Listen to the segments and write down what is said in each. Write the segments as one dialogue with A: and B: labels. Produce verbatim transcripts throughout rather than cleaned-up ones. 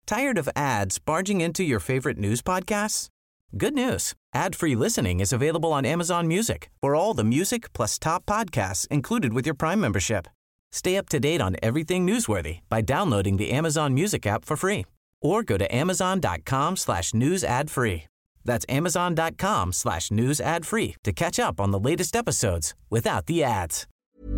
A: Tired of ads barging into your favorite news podcasts? Good news. Ad-free listening is available on Amazon Music for all the music plus top podcasts included with your Prime membership. Stay up to date on everything newsworthy by downloading the Amazon Music app for free or go to amazon.com slash news ad free. That's amazon.com slash news ad free to catch up on the latest episodes without the ads.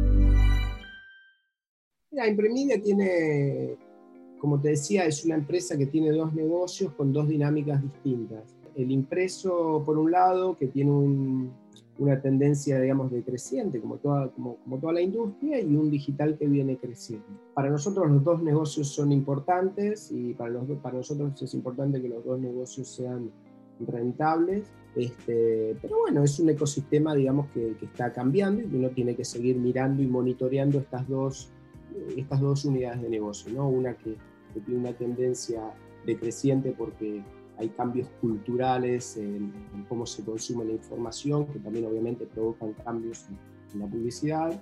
B: La Impremedia tiene, como te decía, es una empresa que tiene dos negocios con dos dinámicas distintas. El impreso, por un lado, que tiene un, una tendencia, digamos, decreciente, como toda, como, como toda la industria, y un digital que viene creciendo. Para nosotros los dos negocios son importantes y para, los, para nosotros es importante que los dos negocios sean rentables, este, pero bueno, es un ecosistema, digamos, que, que está cambiando y que uno tiene que seguir mirando y monitoreando estas dos, estas dos unidades de negocio, ¿no? Una que, que tiene una tendencia decreciente porque hay cambios culturales en, en cómo se consume la información, que también obviamente provocan cambios en, en la publicidad,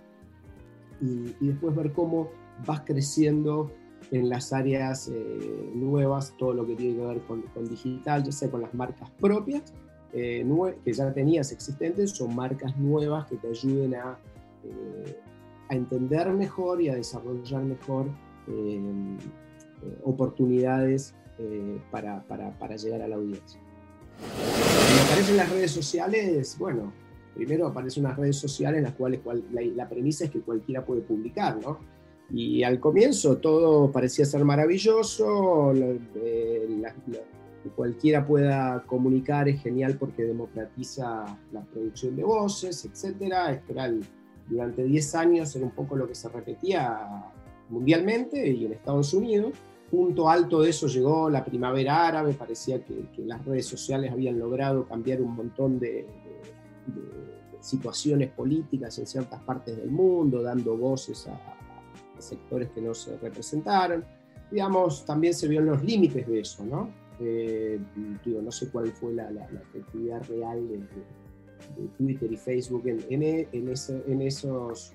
B: y, y después ver cómo vas creciendo en las áreas eh, nuevas, todo lo que tiene que ver con, con digital, ya sea con las marcas propias, eh, nue- que ya tenías existentes, o marcas nuevas que te ayuden a, eh, a entender mejor y a desarrollar mejor eh, eh, oportunidades Eh, para, para, para llegar a la audiencia. Cuando aparecen las redes sociales, bueno, primero aparecen unas redes sociales en las cuales cual, la, la premisa es que cualquiera puede publicar, ¿no? Y al comienzo todo parecía ser maravilloso, la, eh, la, la, que cualquiera pueda comunicar es genial porque democratiza la producción de voces, etcétera. Esto era el, durante diez años era un poco lo que se repetía mundialmente y en Estados Unidos. Punto alto de eso llegó la primavera árabe, parecía que, que las redes sociales habían logrado cambiar un montón de, de, de situaciones políticas en ciertas partes del mundo, dando voces a, a sectores que no se representaron. Digamos, también se vio en los límites de eso, ¿no? Eh, digo, no sé cuál fue la, la, la efectividad real de, de, de Twitter y Facebook en, en, en, ese, en esos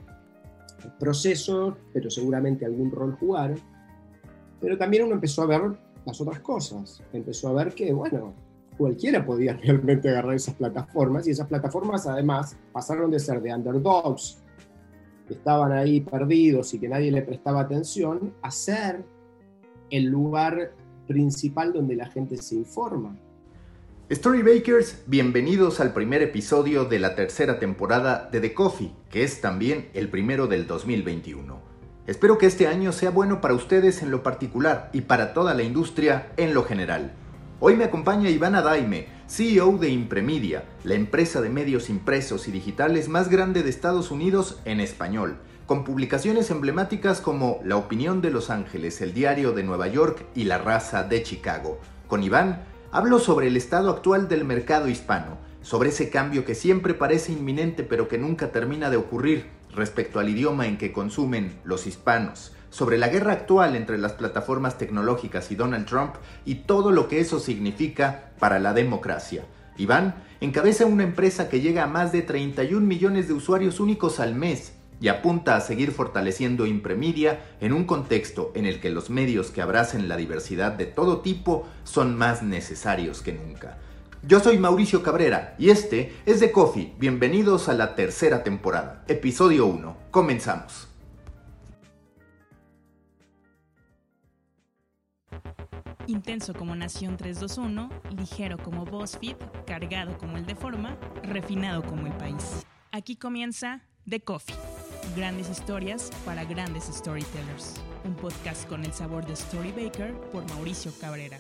B: procesos, pero seguramente algún rol jugaron. Pero también uno empezó a ver las otras cosas. Empezó a ver que, bueno, cualquiera podía realmente agarrar esas plataformas, y esas plataformas además pasaron de ser de underdogs, que estaban ahí perdidos y que nadie le prestaba atención, a ser el lugar principal donde la gente se informa.
C: Storybakers, bienvenidos al primer episodio de la tercera temporada de The Coffee, que es también el primero del dos mil veintiuno. Espero que este año sea bueno para ustedes en lo particular y para toda la industria en lo general. Hoy me acompaña Ivana Daime, C E O de Impremedia, la empresa de medios impresos y digitales más grande de Estados Unidos en español, con publicaciones emblemáticas como La Opinión de Los Ángeles, El Diario de Nueva York y La Raza de Chicago. Con Iván hablo sobre el estado actual del mercado hispano, sobre ese cambio que siempre parece inminente pero que nunca termina de ocurrir, respecto al idioma en que consumen los hispanos, sobre la guerra actual entre las plataformas tecnológicas y Donald Trump y todo lo que eso significa para la democracia. Iván encabeza una empresa que llega a más de treinta y un millones de usuarios únicos al mes y apunta a seguir fortaleciendo Impremedia en un contexto en el que los medios que abracen la diversidad de todo tipo son más necesarios que nunca. Yo soy Mauricio Cabrera y este es The Coffee. Bienvenidos a la tercera temporada, episodio uno. Comenzamos.
D: Intenso como Nación trescientos veintiuno, ligero como BuzzFeed, cargado como el Deforma, refinado como El País. Aquí comienza The Coffee. Grandes historias para grandes storytellers. Un podcast con el sabor de Storybaker por Mauricio Cabrera.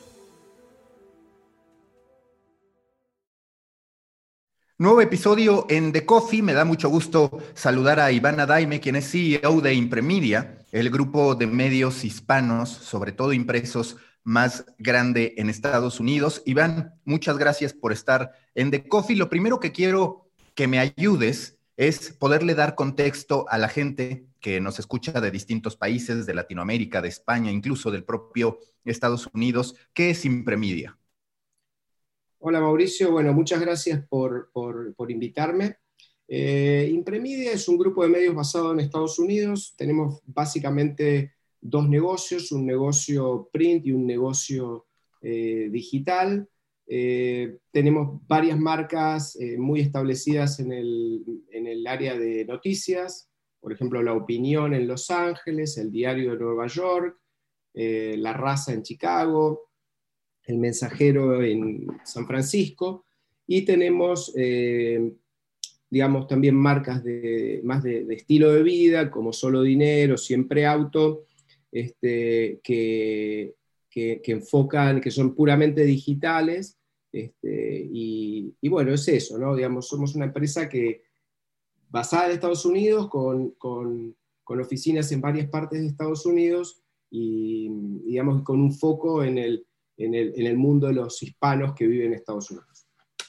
C: Nuevo episodio en The Coffee. Me da mucho gusto saludar a Ivana Daime, quien es C E O de Impremedia, el grupo de medios hispanos, sobre todo impresos, más grande en Estados Unidos. Iván, muchas gracias por estar en The Coffee. Lo primero que quiero que me ayudes es poderle dar contexto a la gente que nos escucha de distintos países, de Latinoamérica, de España, incluso del propio Estados Unidos. ¿Qué es Impremedia?
B: Hola Mauricio, bueno, muchas gracias por, por, por invitarme. Eh, Impremedia es un grupo de medios basado en Estados Unidos. Tenemos básicamente dos negocios, un negocio print y un negocio eh, digital. Eh, tenemos varias marcas eh, muy establecidas en el, en el área de noticias, por ejemplo, La Opinión en Los Ángeles, El Diario de Nueva York, eh, La Raza en Chicago, El Mensajero en San Francisco, y tenemos, eh, digamos, también marcas de, más de, de estilo de vida, como Solo Dinero, Siempre Auto, este, que, que, que enfocan, que son puramente digitales, este, y, y bueno, es eso, ¿no? Digamos, somos una empresa que, basada en Estados Unidos, con, con, con oficinas en varias partes de Estados Unidos, y digamos, con un foco en el, en el, en el mundo de los hispanos que viven en Estados Unidos.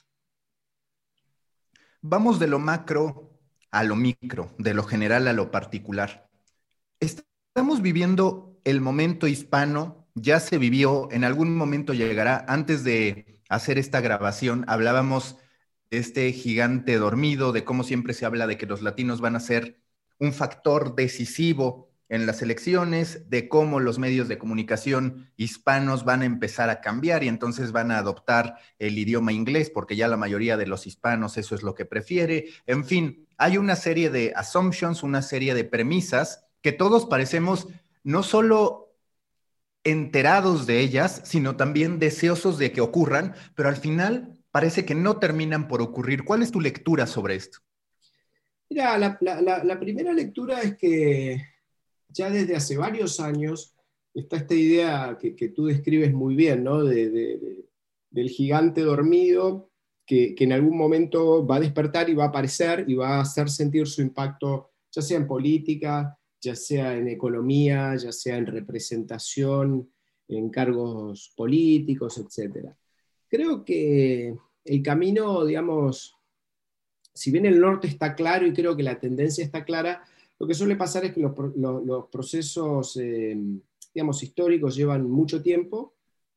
C: Vamos de lo macro a lo micro, de lo general a lo particular. Estamos viviendo el momento hispano, ya se vivió, en algún momento llegará. Antes de hacer esta grabación hablábamos de este gigante dormido, de cómo siempre se habla de que los latinos van a ser un factor decisivo en las elecciones, de cómo los medios de comunicación hispanos van a empezar a cambiar y entonces van a adoptar el idioma inglés, porque ya la mayoría de los hispanos eso es lo que prefiere. En fin, hay una serie de assumptions, una serie de premisas que todos parecemos no solo enterados de ellas, sino también deseosos de que ocurran, pero al final parece que no terminan por ocurrir. ¿Cuál es tu lectura sobre esto?
B: Mira, la, la, la primera lectura es que ya desde hace varios años está esta idea que, que tú describes muy bien, ¿no? de, de, de, del gigante dormido que, que en algún momento va a despertar y va a aparecer y va a hacer sentir su impacto, ya sea en política, ya sea en economía, ya sea en representación, en cargos políticos, etcétera. Creo que el camino, digamos, si bien el norte está claro y creo que la tendencia está clara, lo que suele pasar es que los, los, los procesos, eh, digamos, históricos llevan mucho tiempo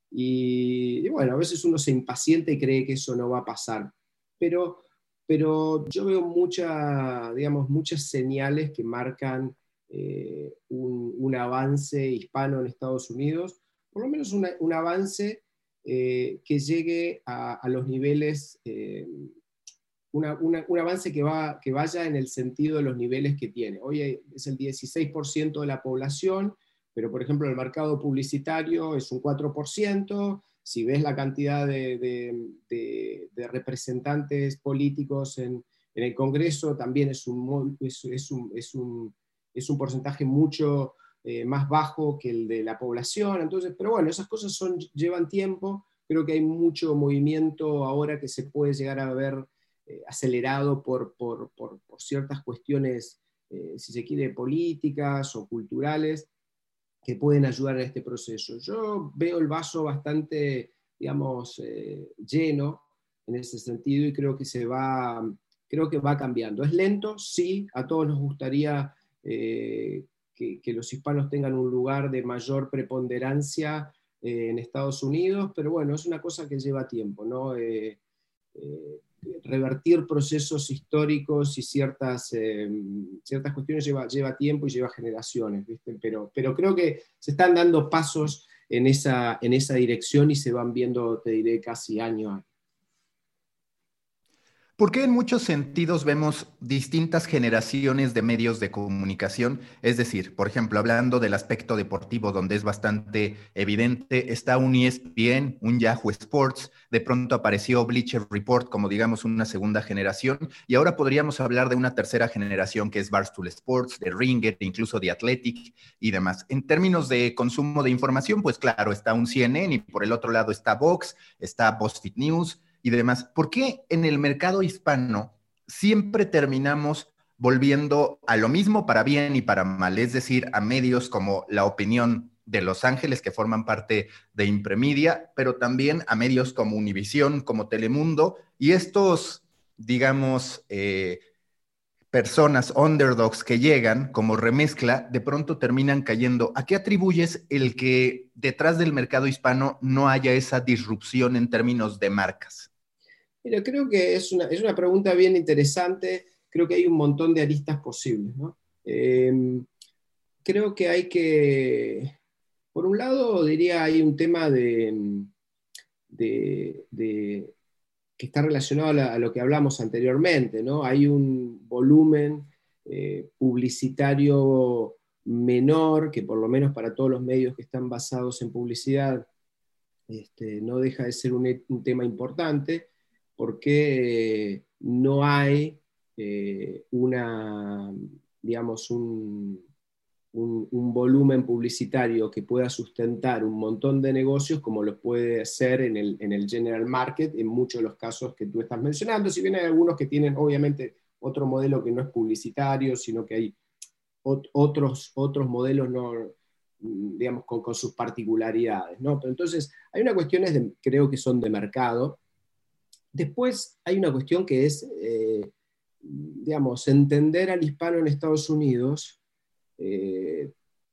B: y, y, bueno, a veces uno se impacienta y cree que eso no va a pasar. Pero, pero yo veo mucha, digamos, muchas señales que marcan eh, un, un avance hispano en Estados Unidos, por lo menos una, un avance eh, que llegue a, a los niveles... Eh, Una, una, un avance que, va, que vaya en el sentido de los niveles que tiene. Hoy es el dieciséis por ciento de la población, pero por ejemplo el mercado publicitario es un cuatro por ciento. Si ves la cantidad de, de, de, de representantes políticos en, en el Congreso, también es un, es, es un, es un, es un porcentaje mucho eh, más bajo que el de la población. Entonces, pero bueno, esas cosas son, llevan tiempo. Creo que hay mucho movimiento ahora que se puede llegar a ver Eh, acelerado por, por, por, por ciertas cuestiones, eh, si se quiere, políticas o culturales, que pueden ayudar en este proceso. Yo veo el vaso bastante, digamos, eh, lleno en ese sentido y creo que se va, creo que va cambiando. ¿Es lento? Sí, a todos nos gustaría eh, que, que los hispanos tengan un lugar de mayor preponderancia eh, en Estados Unidos, pero bueno, es una cosa que lleva tiempo, ¿no? Eh, eh, revertir procesos históricos y ciertas, eh, ciertas cuestiones lleva, lleva tiempo y lleva generaciones, ¿viste? Pero, pero creo que se están dando pasos en esa, en esa dirección y se van viendo, te diré, casi año a año.
C: ¿Por qué en muchos sentidos vemos distintas generaciones de medios de comunicación? Es decir, por ejemplo, hablando del aspecto deportivo, donde es bastante evidente, está un E S P N, un Yahoo Sports, de pronto apareció Bleacher Report como, digamos, una segunda generación, y ahora podríamos hablar de una tercera generación que es Barstool Sports, de Ringer, incluso de Athletic y demás. En términos de consumo de información, pues claro, está un C N N y por el otro lado está Vox, está BuzzFeed News y demás. ¿Por qué en el mercado hispano siempre terminamos volviendo a lo mismo para bien y para mal? Es decir, a medios como La Opinión de Los Ángeles, que forman parte de Impremedia, pero también a medios como Univisión, como Telemundo, y estos, digamos, eh, personas, underdogs que llegan como remezcla, de pronto terminan cayendo. ¿A qué atribuyes el que detrás del mercado hispano no haya esa disrupción en términos de marcas?
B: Mira, creo que es una, es una pregunta bien interesante. Creo que hay un montón de aristas posibles, ¿no? Eh, creo que hay que, por un lado, diría, hay un tema de, de, de que está relacionado a, la, a lo que hablamos anteriormente, ¿no? Hay un volumen eh, publicitario menor, que por lo menos para todos los medios que están basados en publicidad, este, no deja de ser un, un tema importante, porque eh, no hay eh, una, digamos, un, un, un volumen publicitario que pueda sustentar un montón de negocios como lo puede hacer en el, en el general market, en muchos de los casos que tú estás mencionando, si bien hay algunos que tienen obviamente otro modelo que no es publicitario, sino que hay ot otros, otros modelos no, digamos, con, con sus particularidades, ¿no? Pero entonces, hay una cuestión, de, creo que son de mercado. Después hay una cuestión que es, eh, digamos, entender al hispano en Estados Unidos eh,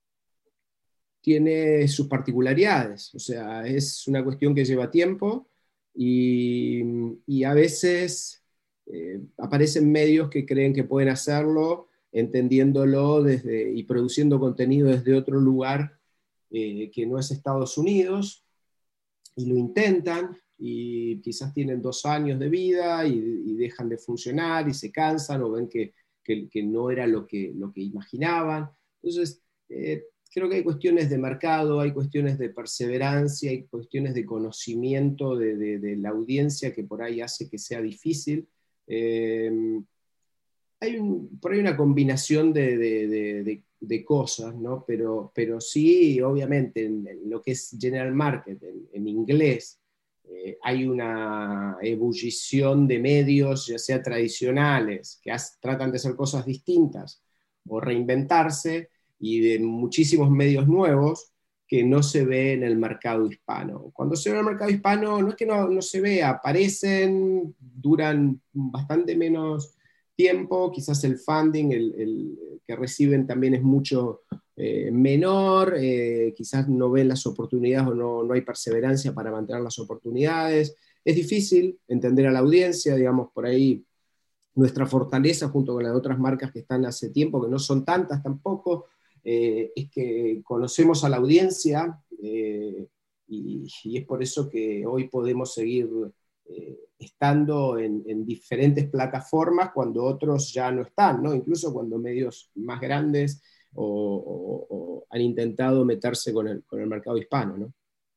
B: tiene sus particularidades, o sea, es una cuestión que lleva tiempo y, y a veces eh, aparecen medios que creen que pueden hacerlo entendiéndolo desde, y produciendo contenido desde otro lugar eh, que no es Estados Unidos, y lo intentan, y quizás tienen dos años de vida y, y dejan de funcionar y se cansan o ven que, que, que no era lo que, lo que imaginaban. Entonces, eh, creo que hay cuestiones de mercado, hay cuestiones de perseverancia, hay cuestiones de conocimiento de, de, de la audiencia que por ahí hace que sea difícil. Eh, hay un, por ahí una combinación de, de, de, de, de cosas, ¿no? Pero, pero sí, obviamente, en, en lo que es general market, en, en inglés, eh, hay una ebullición de medios, ya sea tradicionales, que has, tratan de hacer cosas distintas o reinventarse, y de muchísimos medios nuevos que no se ve en el mercado hispano. Cuando se ve en el mercado hispano, no es que no, no se vea, aparecen, duran bastante menos tiempo, quizás el funding el, el que reciben también es mucho eh, menor, eh, quizás no ven las oportunidades o no, no hay perseverancia para mantener las oportunidades. Es difícil entender a la audiencia, digamos, por ahí nuestra fortaleza junto con las otras marcas que están hace tiempo, que no son tantas tampoco, eh, es que conocemos a la audiencia eh, y, y es por eso que hoy podemos seguir eh, estando en, en diferentes plataformas cuando otros ya no están, ¿no? Incluso cuando medios más grandes o, o, o han intentado meterse con el, con el mercado hispano, ¿no?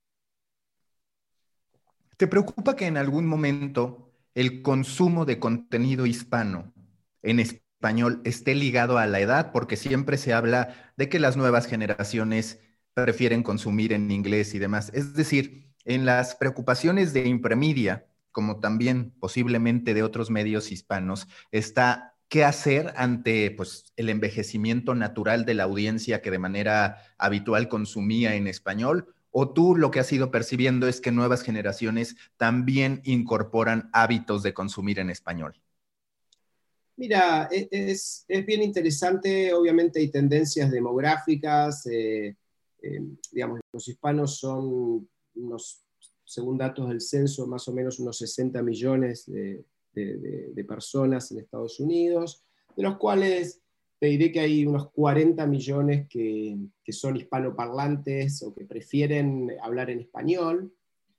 C: ¿Te preocupa que en algún momento el consumo de contenido hispano en español esté ligado a la edad? Porque siempre se habla de que las nuevas generaciones prefieren consumir en inglés y demás. Es decir, en las preocupaciones de Impremedia, como también posiblemente de otros medios hispanos, está qué hacer ante pues, el envejecimiento natural de la audiencia que de manera habitual consumía en español. ¿O tú lo que has ido percibiendo es que nuevas generaciones también incorporan hábitos de consumir en español?
B: Mira, es, es bien interesante, obviamente hay tendencias demográficas, eh, eh, digamos, los hispanos son unos, según datos del censo, más o menos unos sesenta millones de, de, de, de personas en Estados Unidos, de los cuales te diré que hay unos cuarenta millones que, que son hispanoparlantes o que prefieren hablar en español.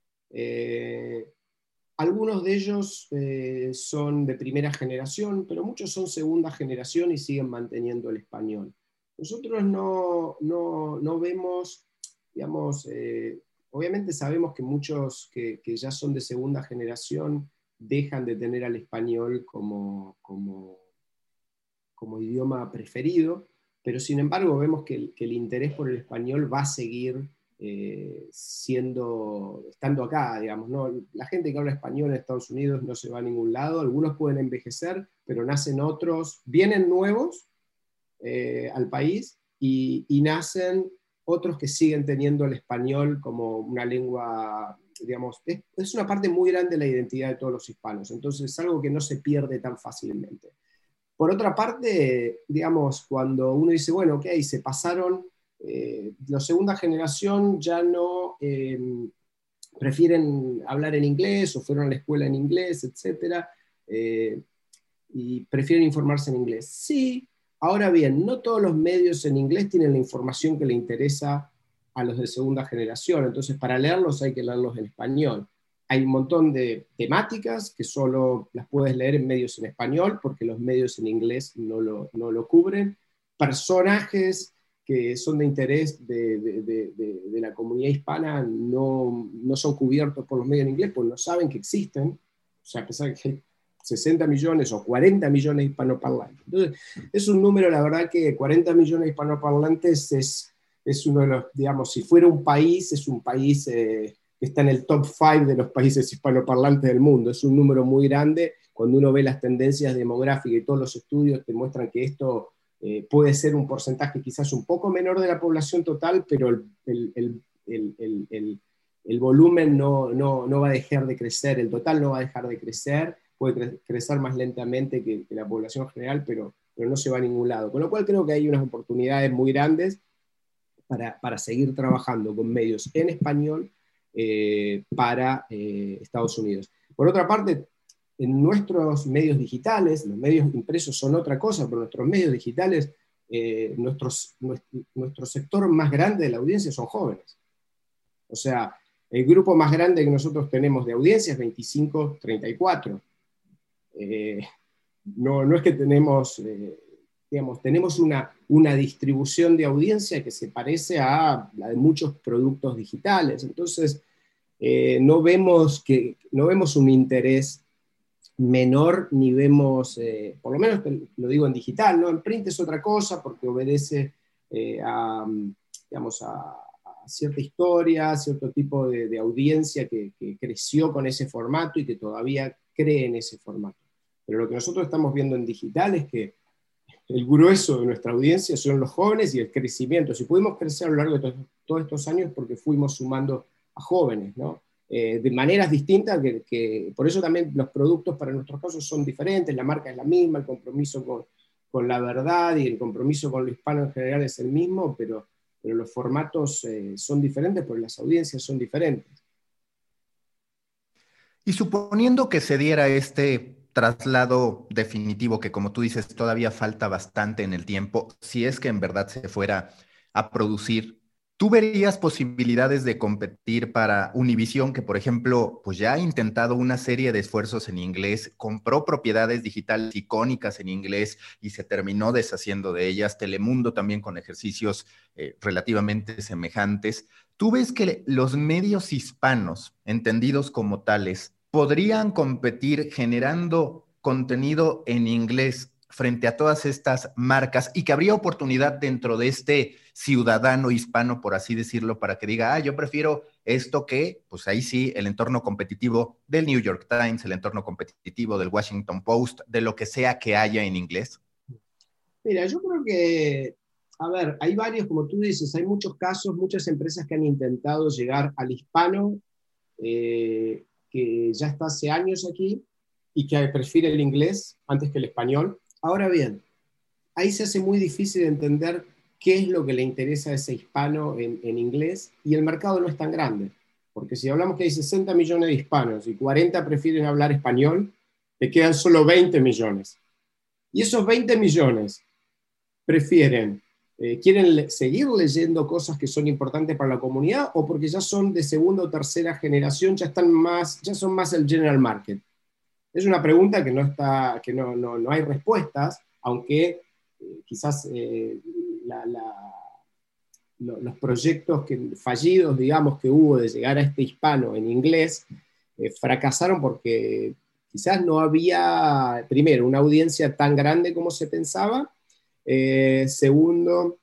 B: Eh, Algunos de ellos eh, son de primera generación, pero muchos son segunda generación y siguen manteniendo el español. Nosotros no, no, no vemos, digamos, eh, obviamente sabemos que muchos que, que ya son de segunda generación dejan de tener al español como, como, como idioma preferido, pero sin embargo vemos que el, que el interés por el español va a seguir eh, siendo, estando acá, digamos, ¿no? La gente que habla español en Estados Unidos no se va a ningún lado, algunos pueden envejecer, pero nacen otros, vienen nuevos eh, al país y, y nacen otros que siguen teniendo el español como una lengua, digamos, es, es una parte muy grande de la identidad de todos los hispanos, entonces es algo que no se pierde tan fácilmente. Por otra parte, digamos, cuando uno dice, bueno, ok, se pasaron, eh, la segunda generación ya no eh, prefieren hablar en inglés o fueron a la escuela en inglés, etcétera, eh, y prefieren informarse en inglés. Sí, Ahora bien, no todos los medios en inglés tienen la información que le interesa a los de segunda generación, entonces para leerlos hay que leerlos en español. Hay un montón de temáticas que solo las puedes leer en medios en español, porque los medios en inglés no lo, no lo cubren. Personajes que son de interés de, de, de, de, de la comunidad hispana no, no son cubiertos por los medios en inglés, porque no saben que existen. O sea, a pesar de que hay sesenta millones o cuarenta millones de hispanoparlantes. Entonces, es un número, la verdad, que cuarenta millones de hispanoparlantes es, es uno de los, digamos, si fuera un país, es un país eh, que está en el top cinco de los países hispanoparlantes del mundo. Es un número muy grande. Cuando uno ve las tendencias demográficas y todos los estudios te muestran que esto eh, puede ser un porcentaje quizás un poco menor de la población total, pero el, el, el, el, el, el, el volumen no, no, no va a dejar de crecer, el total no va a dejar de crecer. Puede cre crecer más lentamente que, que la población general, pero, pero no se va a ningún lado. Con lo cual creo que hay unas oportunidades muy grandes para, para seguir trabajando con medios en español eh, para eh, Estados Unidos. Por otra parte, en nuestros medios digitales, los medios impresos son otra cosa, pero nuestros medios digitales, eh, nuestros, nuestro, nuestro sector más grande de la audiencia son jóvenes. O sea, el grupo más grande que nosotros tenemos de audiencia es veinticinco a treinta y cuatro. Eh, no, no es que tenemos, eh, digamos, tenemos una, una distribución de audiencia que se parece a la de muchos productos digitales, entonces eh, no, vemos que, no vemos un interés menor, ni vemos, eh, por lo menos lo digo en digital, ¿no? En print es otra cosa porque obedece eh, a, digamos, a, a cierta historia, a cierto tipo de, de audiencia que, que creció con ese formato y que todavía cree en ese formato. Pero lo que nosotros estamos viendo en digital es que el grueso de nuestra audiencia son los jóvenes y el crecimiento. Si pudimos crecer a lo largo de to todos estos años porque fuimos sumando a jóvenes, ¿no? Eh, de maneras distintas, que, que por eso también los productos para nuestros casos son diferentes, la marca es la misma, el compromiso con, con la verdad y el compromiso con lo hispano en general es el mismo, pero, pero los formatos eh, son diferentes porque las audiencias son diferentes.
C: Y suponiendo que se diera este traslado definitivo, que como tú dices, todavía falta bastante en el tiempo, si es que en verdad se fuera a producir, ¿tú verías posibilidades de competir para Univision, que por ejemplo, pues ya ha intentado una serie de esfuerzos en inglés, compró propiedades digitales icónicas en inglés y se terminó deshaciendo de ellas, Telemundo también con ejercicios eh, relativamente semejantes? ¿Tú ves que los medios hispanos, entendidos como tales, podrían competir generando contenido en inglés frente a todas estas marcas y que habría oportunidad dentro de este ciudadano hispano, por así decirlo, para que diga, ah, yo prefiero esto que, pues ahí sí, el entorno competitivo del New York Times, el entorno competitivo del Washington Post, de lo que sea que haya en inglés?
B: Mira, yo creo que, a ver, hay varios, como tú dices, hay muchos casos, muchas empresas que han intentado llegar al hispano, eh, que ya está hace años aquí y que prefiere el inglés antes que el español. Ahora bien, ahí se hace muy difícil entender qué es lo que le interesa a ese hispano en, en inglés, y el mercado no es tan grande, porque si hablamos que hay sesenta millones de hispanos y cuarenta prefieren hablar español, te quedan solo veinte millones. Y esos veinte millones prefieren, eh, quieren le seguir leyendo cosas que son importantes para la comunidad, o porque ya son de segunda o tercera generación, ya, están más, ya son más el general market. Es una pregunta que no, está, que no, no, no hay respuestas, aunque eh, quizás eh, la, la, lo, los proyectos que, fallidos, digamos, que hubo de llegar a este hispano en inglés, eh, fracasaron porque quizás no había, primero, una audiencia tan grande como se pensaba, eh, segundo,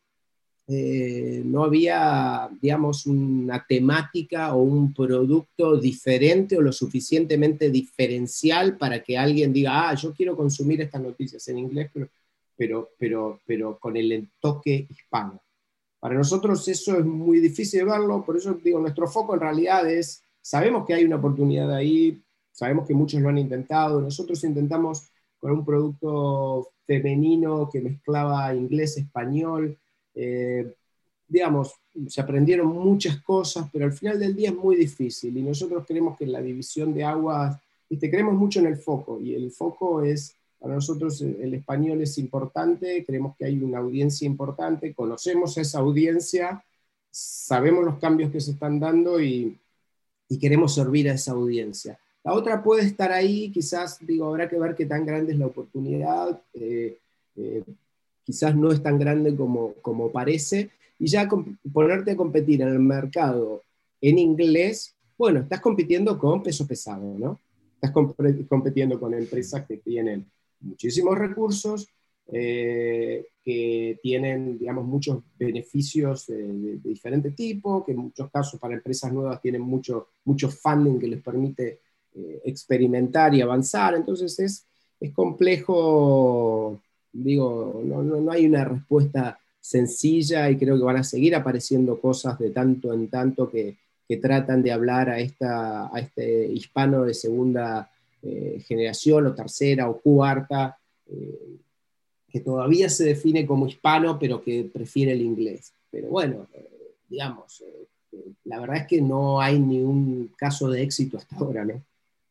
B: Eh, no había, digamos, una temática o un producto diferente o lo suficientemente diferencial para que alguien diga, ah, yo quiero consumir estas noticias en inglés, pero, pero, pero, pero con el toque hispano. Para nosotros eso es muy difícil de verlo, por eso digo, nuestro foco en realidad es, sabemos que hay una oportunidad ahí, sabemos que muchos lo han intentado, nosotros intentamos con un producto femenino que mezclaba inglés-español. Eh, digamos, se aprendieron muchas cosas, pero al final del día es muy difícil, y nosotros creemos que en la división de aguas, ¿viste? Creemos mucho en el foco, y el foco es Para nosotros el español es importante, creemos que hay una audiencia importante, conocemos a esa audiencia, sabemos los cambios que se están dando y, y queremos servir a esa audiencia. La otra puede estar ahí, quizás, digo, habrá que ver qué tan grande es la oportunidad, eh, eh, quizás no es tan grande como, como parece, y ya ponerte a competir en el mercado en inglés, bueno, estás compitiendo con peso pesado, ¿no? Estás comp compitiendo con empresas que tienen muchísimos recursos, eh, que tienen, digamos, muchos beneficios de, de, de diferente tipo, que en muchos casos para empresas nuevas tienen mucho, mucho funding que les permite eh, experimentar y avanzar. Entonces es, es complejo, digo, no, no, no hay una respuesta sencilla y creo que van a seguir apareciendo cosas de tanto en tanto que, que tratan de hablar a, esta, a este hispano de segunda eh, generación o tercera o cuarta, eh, que todavía se define como hispano pero que prefiere el inglés. Pero bueno, eh, digamos, eh, eh, la verdad es que no hay ni un caso de éxito hasta ahora, ¿no?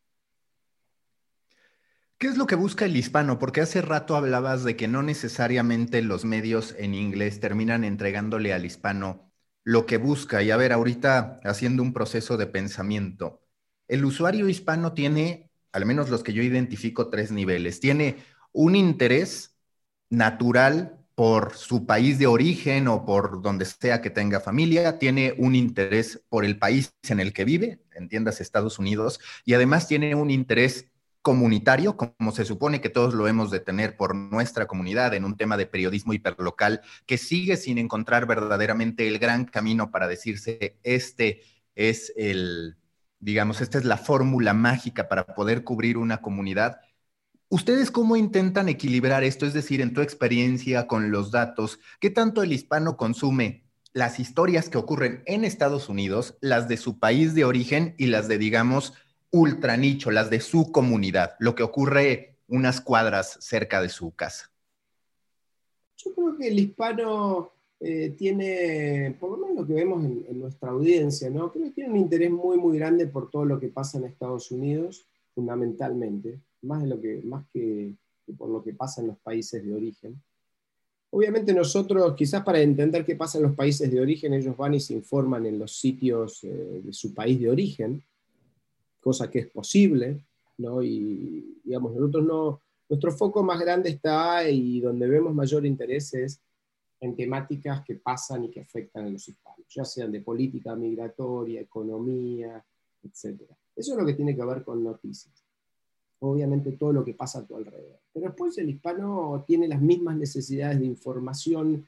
C: ¿Qué es lo que busca el hispano? Porque hace rato hablabas de que no necesariamente los medios en inglés terminan entregándole al hispano lo que busca. Y a ver, ahorita haciendo un proceso de pensamiento, el usuario hispano tiene, al menos los que yo identifico, tres niveles. Tiene un interés natural por su país de origen o por donde sea que tenga familia, tiene un interés por el país en el que vive, entiéndase Estados Unidos, y además tiene un interés comunitario, como se supone que todos lo hemos de tener por nuestra comunidad en un tema de periodismo hiperlocal, que sigue sin encontrar verdaderamente el gran camino para decirse, este es el, digamos, esta es la fórmula mágica para poder cubrir una comunidad. ¿Ustedes cómo intentan equilibrar esto? Es decir, en tu experiencia con los datos, ¿qué tanto el hispano consume las historias que ocurren en Estados Unidos, las de su país de origen y las de, digamos, ultra nicho, las de su comunidad, lo que ocurre unas cuadras cerca de su casa?
B: Yo creo que el hispano eh, tiene, por lo menos lo que vemos en, en nuestra audiencia, ¿no? Creo que tiene un interés muy, muy grande por todo lo que pasa en Estados Unidos, fundamentalmente, más, de lo que, más que, que por lo que pasa en los países de origen. Obviamente nosotros, quizás para entender qué pasa en los países de origen, ellos van y se informan en los sitios eh, de su país de origen, cosa que es posible, ¿no? Y digamos, nosotros no, nuestro foco más grande está y donde vemos mayor interés es en temáticas que pasan y que afectan a los hispanos, ya sean de política migratoria, economía, etcétera. Eso es lo que tiene que ver con noticias. Obviamente todo lo que pasa a tu alrededor. Pero después el hispano tiene las mismas necesidades de información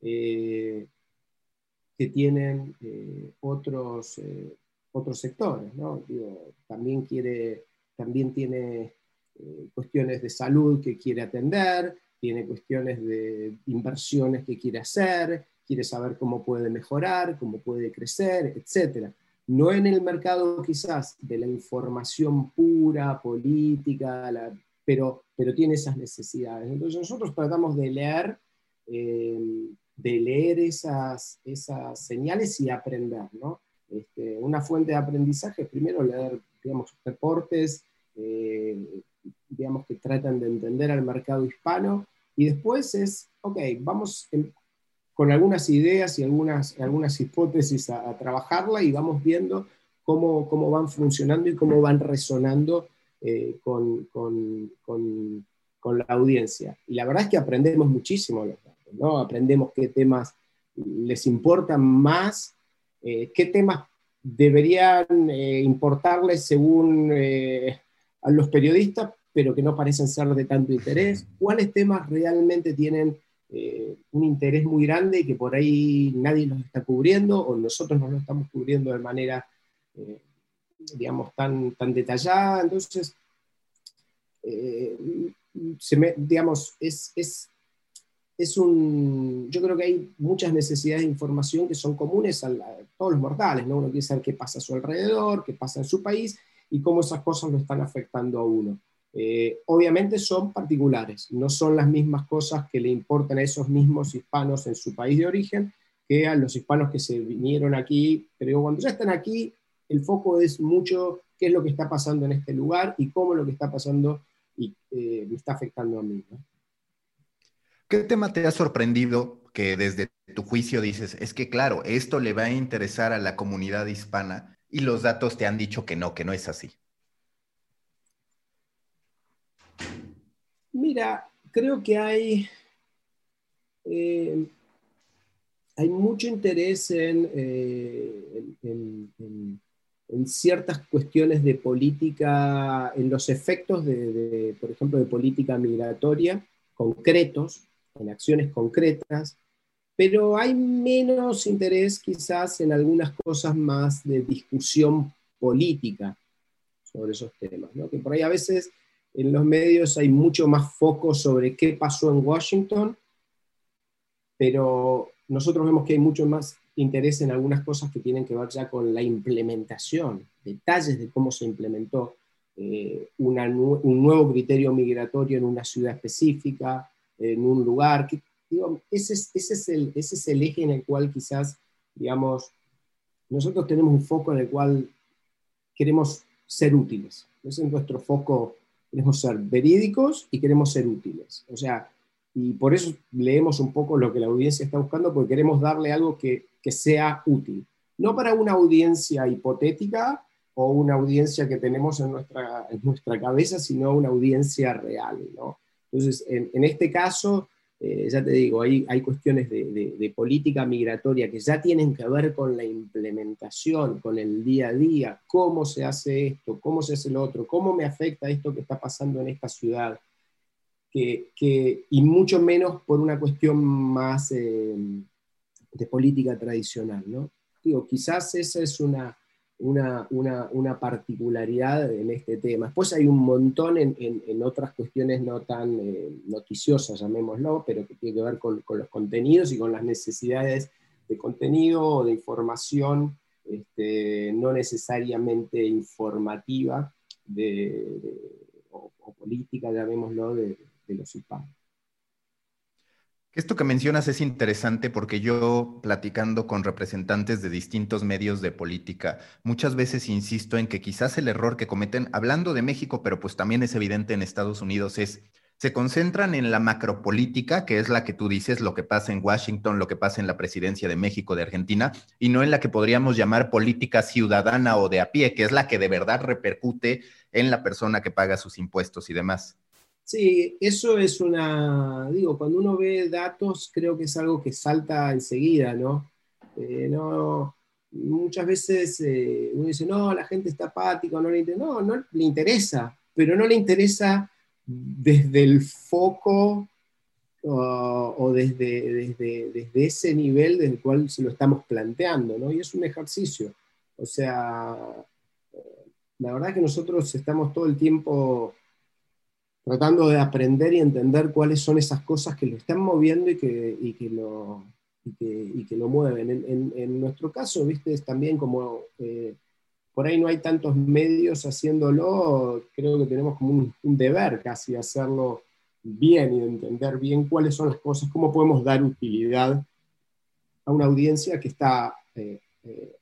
B: eh, que tienen eh, otros, eh, otros sectores, ¿no? Digo, también, quiere, también tiene eh, cuestiones de salud que quiere atender, tiene cuestiones de inversiones que quiere hacer, quiere saber cómo puede mejorar, cómo puede crecer, etcétera. No en el mercado quizás de la información pura, política, la, pero, pero tiene esas necesidades. Entonces nosotros tratamos de leer, eh, de leer esas, esas señales y aprender, ¿no? Este, una fuente de aprendizaje es primero leer, digamos, reportes, eh, digamos, que tratan de entender al mercado hispano, y después es, ok, vamos en, con algunas ideas y algunas, algunas hipótesis a, a trabajarla y vamos viendo cómo, cómo van funcionando y cómo van resonando eh, con, con, con, con la audiencia. Y la verdad es que aprendemos muchísimo los datos, ¿no? Aprendemos qué temas les importan más, eh, qué temas deberían eh, importarles según eh, a los periodistas, pero que no parecen ser de tanto interés, cuáles temas realmente tienen Eh, un interés muy grande y que por ahí nadie los está cubriendo o nosotros no lo estamos cubriendo de manera, eh, digamos, tan, tan detallada. Entonces, eh, se me, digamos, es, es, es un, yo creo que hay muchas necesidades de información que son comunes a, la, a todos los mortales, ¿no? Uno quiere saber qué pasa a su alrededor, qué pasa en su país y cómo esas cosas lo están afectando a uno. Eh, obviamente son particulares, no son las mismas cosas que le importan a esos mismos hispanos en su país de origen que a los hispanos que se vinieron aquí, pero cuando ya están aquí, el foco es mucho qué es lo que está pasando en este lugar y cómo lo que está pasando y eh, me está afectando a mí, ¿no?
C: ¿Qué tema te ha sorprendido que desde tu juicio dices, es que claro, esto le va a interesar a la comunidad hispana y los datos te han dicho que no, que no es así?
B: Mira, creo que hay, eh, hay mucho interés en, eh, en, en, en ciertas cuestiones de política, en los efectos de, de, por ejemplo, de política migratoria concretos, en acciones concretas, pero hay menos interés quizás en algunas cosas más de discusión política sobre esos temas, ¿no? Que por ahí a veces en los medios hay mucho más foco sobre qué pasó en Washington, pero nosotros vemos que hay mucho más interés en algunas cosas que tienen que ver ya con la implementación, detalles de cómo se implementó eh, una, un nuevo criterio migratorio en una ciudad específica, en un lugar. Que, digo, ese, es, ese, es el, ese es el eje en el cual quizás, digamos, nosotros tenemos un foco en el cual queremos ser útiles. Ese es nuestro foco. Queremos ser verídicos y queremos ser útiles. O sea, y por eso leemos un poco lo que la audiencia está buscando, porque queremos darle algo que, que sea útil. No para una audiencia hipotética o una audiencia que tenemos en nuestra, en nuestra cabeza, sino una audiencia real, ¿no? Entonces, en, en este caso, eh, ya te digo, hay, hay cuestiones de, de, de política migratoria que ya tienen que ver con la implementación, con el día a día, cómo se hace esto, cómo se hace lo otro, cómo me afecta esto que está pasando en esta ciudad, que, que, y mucho menos por una cuestión más eh, de política tradicional, ¿no? Digo, quizás esa es una, una, una, una particularidad en este tema. Después hay un montón en, en, en otras cuestiones no tan eh, noticiosas, llamémoslo, pero que tiene que ver con, con los contenidos y con las necesidades de contenido o de información, este, no necesariamente informativa de, de, o, o política, llamémoslo, de, de los hispanos.
C: Esto que mencionas es interesante porque yo, platicando con representantes de distintos medios de política, muchas veces insisto en que quizás el error que cometen, hablando de México, pero pues también es evidente en Estados Unidos, es se concentran en la macropolítica, que es la que tú dices, lo que pasa en Washington, lo que pasa en la presidencia de México, de Argentina, y no en la que podríamos llamar política ciudadana o de a pie, que es la que de verdad repercute en la persona que paga sus impuestos y demás.
B: Sí, eso es una, digo, cuando uno ve datos, creo que es algo que salta enseguida, ¿no? Eh, no muchas veces eh, uno dice, no, la gente está apática, no le interesa, no, no le interesa, pero no le interesa desde el foco uh, o desde, desde, desde ese nivel desde el cual se lo estamos planteando, ¿no? Y es un ejercicio. O sea, la verdad es que nosotros estamos todo el tiempo tratando de aprender y entender cuáles son esas cosas que lo están moviendo y que, y que, lo, y que, y que lo mueven. En, en, en nuestro caso, viste, es también como eh, por ahí no hay tantos medios haciéndolo, creo que tenemos como un, un deber casi hacerlo bien y entender bien cuáles son las cosas, cómo podemos dar utilidad a una audiencia que está eh, eh,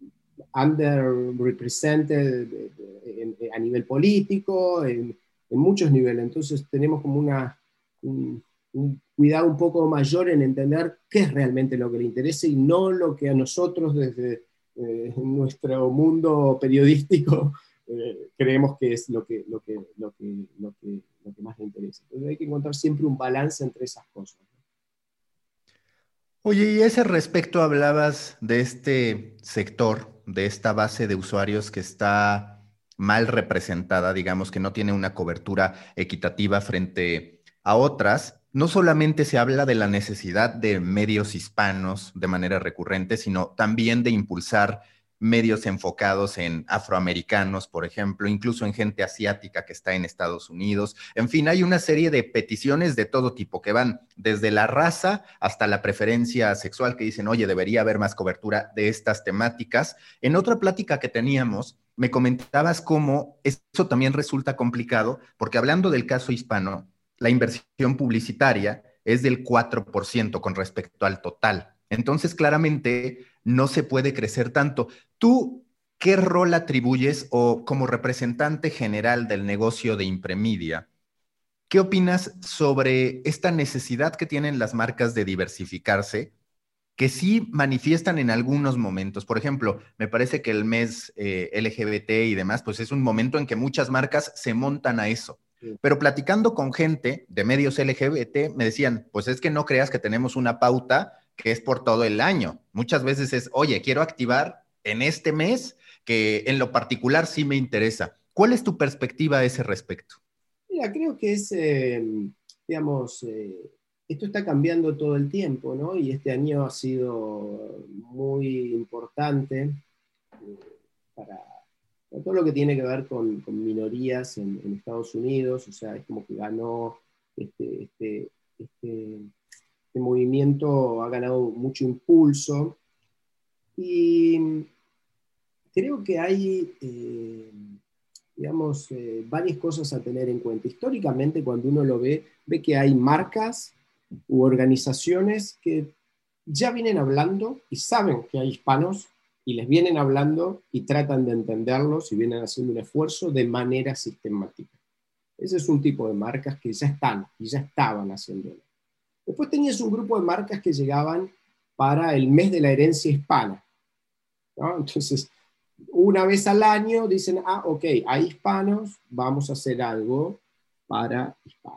B: underrepresented en, en, a nivel político, en, en muchos niveles. Entonces tenemos como una, un, un cuidado un poco mayor en entender qué es realmente lo que le interesa y no lo que a nosotros desde eh, nuestro mundo periodístico eh, creemos que es lo que, lo, que, lo, que, lo, que, lo que más le interesa. Entonces hay que encontrar siempre un balance entre esas cosas.
C: Oye, y a ese respecto hablabas de este sector, de esta base de usuarios que está mal representada, digamos que no tiene una cobertura equitativa frente a otras. No solamente se habla de la necesidad de medios hispanos de manera recurrente, sino también de impulsar medios enfocados en afroamericanos, por ejemplo, incluso en gente asiática que está en Estados Unidos. En fin, hay una serie de peticiones de todo tipo que van desde la raza hasta la preferencia sexual, que dicen, oye, debería haber más cobertura de estas temáticas. En otra plática que teníamos, me comentabas cómo eso también resulta complicado, porque hablando del caso hispano, la inversión publicitaria es del cuatro por ciento con respecto al total. Entonces, claramente, no se puede crecer tanto. ¿Tú qué rol atribuyes o como representante general del negocio de Impremedia, ¿qué opinas sobre esta necesidad que tienen las marcas de diversificarse, que sí manifiestan en algunos momentos? Por ejemplo, me parece que el mes eh, L G B T y demás, pues es un momento en que muchas marcas se montan a eso. Pero platicando con gente de medios L G B T, me decían, pues es que no creas que tenemos una pauta que es por todo el año. Muchas veces es, oye, quiero activar en este mes que en lo particular sí me interesa. ¿Cuál es tu perspectiva a ese respecto?
B: Mira, creo que es, eh, digamos, eh, esto está cambiando todo el tiempo, ¿no? Y este año ha sido muy importante eh, para, para todo lo que tiene que ver con, con minorías en, en Estados Unidos. O sea, es como que ganó este, este, este, este movimiento, ha ganado mucho impulso. Y creo que hay... Eh, digamos, eh, varias cosas a tener en cuenta. Históricamente, cuando uno lo ve, ve que hay marcas u organizaciones que ya vienen hablando y saben que hay hispanos y les vienen hablando y tratan de entenderlos y vienen haciendo un esfuerzo de manera sistemática. Ese es un tipo de marcas que ya están y ya estaban haciéndolo. Después tenías un grupo de marcas que llegaban para el mes de la herencia hispana, ¿no? Entonces, una vez al año dicen, ah, ok, hay hispanos, vamos a hacer algo para hispanos.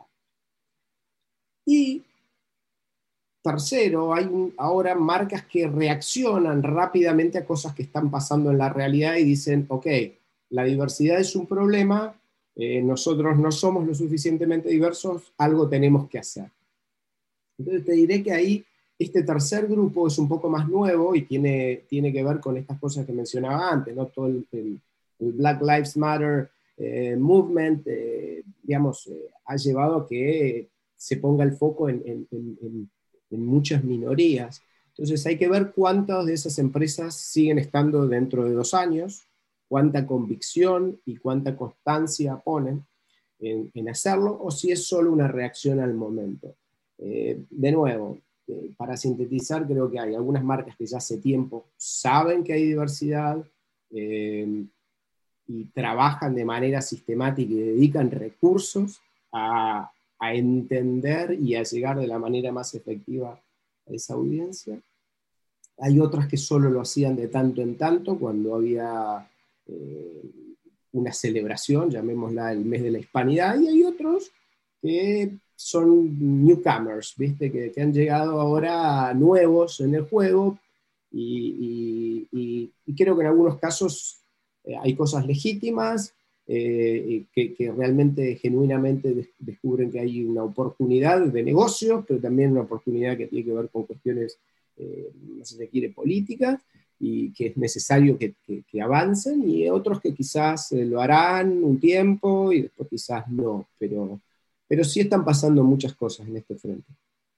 B: Y tercero, hay un, ahora marcas que reaccionan rápidamente a cosas que están pasando en la realidad y dicen, ok, la diversidad es un problema, eh, nosotros no somos lo suficientemente diversos, algo tenemos que hacer. Entonces te diré que ahí este tercer grupo es un poco más nuevo y tiene, tiene que ver con estas cosas que mencionaba antes, ¿no? Todo el, el, el Black Lives Matter eh, movement, eh, digamos, eh, ha llevado a que se ponga el foco en, en, en, en muchas minorías. Entonces hay que ver cuántas de esas empresas siguen estando dentro de dos años, cuánta convicción y cuánta constancia ponen en, en hacerlo, o si es solo una reacción al momento. Eh, de nuevo, eh, para sintetizar, creo que hay algunas marcas que ya hace tiempo saben que hay diversidad eh, y trabajan de manera sistemática y dedican recursos a, a entender y a llegar de la manera más efectiva a esa audiencia. Hay otras que solo lo hacían de tanto en tanto, cuando había eh, una celebración, llamémosla el mes de la hispanidad, y hay otros que son newcomers, ¿viste? Que, que han llegado ahora nuevos en el juego y, y, y, y creo que en algunos casos eh, hay cosas legítimas, eh, que, que realmente, genuinamente des descubren que hay una oportunidad de negocios, pero también una oportunidad que tiene que ver con cuestiones, eh, no sé si se quiere, políticas, y que es necesario que, que, que avancen, y otros que quizás eh, lo harán un tiempo y después quizás no, pero... pero sí están pasando muchas cosas en este frente.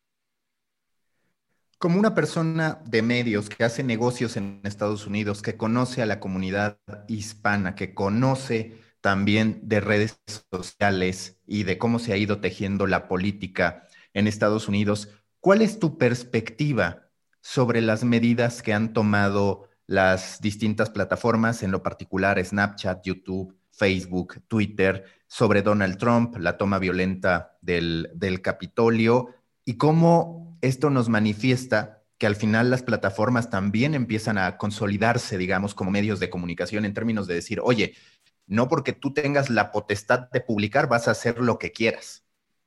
C: Como una persona de medios que hace negocios en Estados Unidos, que conoce a la comunidad hispana, que conoce también de redes sociales y de cómo se ha ido tejiendo la política en Estados Unidos, ¿cuál es tu perspectiva sobre las medidas que han tomado las distintas plataformas, en lo particular Snapchat, YouTube, Facebook, Twitter, sobre Donald Trump, la toma violenta del, del Capitolio, y cómo esto nos manifiesta que al final las plataformas también empiezan a consolidarse, digamos, como medios de comunicación en términos de decir, oye, no porque tú tengas la potestad de publicar vas a hacer lo que quieras?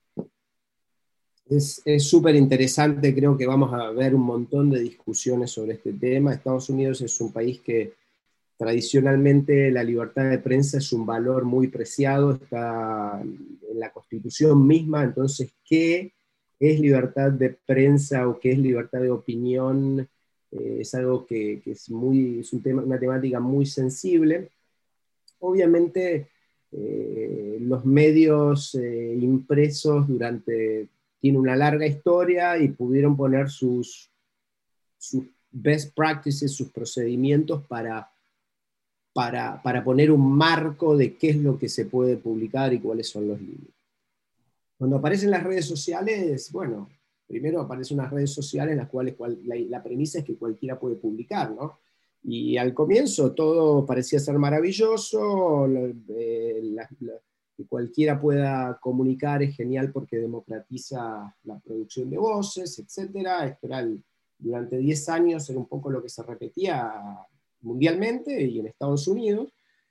B: Es súper interesante, creo que vamos a ver un montón de discusiones sobre este tema. Estados Unidos es un país que tradicionalmente la libertad de prensa es un valor muy preciado, está en la Constitución misma, entonces, ¿qué es libertad de prensa o qué es libertad de opinión? Eh, es algo que, que es, muy, es un tema, una temática muy sensible. Obviamente, eh, los medios eh, impresos durante, tienen una larga historia y pudieron poner sus, sus best practices, sus procedimientos para Para, para poner un marco de qué es lo que se puede publicar y cuáles son los límites. Cuando aparecen las redes sociales, bueno, primero aparecen unas redes sociales en las cuales cual, la, la premisa es que cualquiera puede publicar, ¿no? Y al comienzo todo parecía ser maravilloso, eh, la, la, que cualquiera pueda comunicar es genial porque democratiza la producción de voces, etcétera. Esto era el, durante diez años era un poco lo que se repetía mundialmente y en Estados Unidos.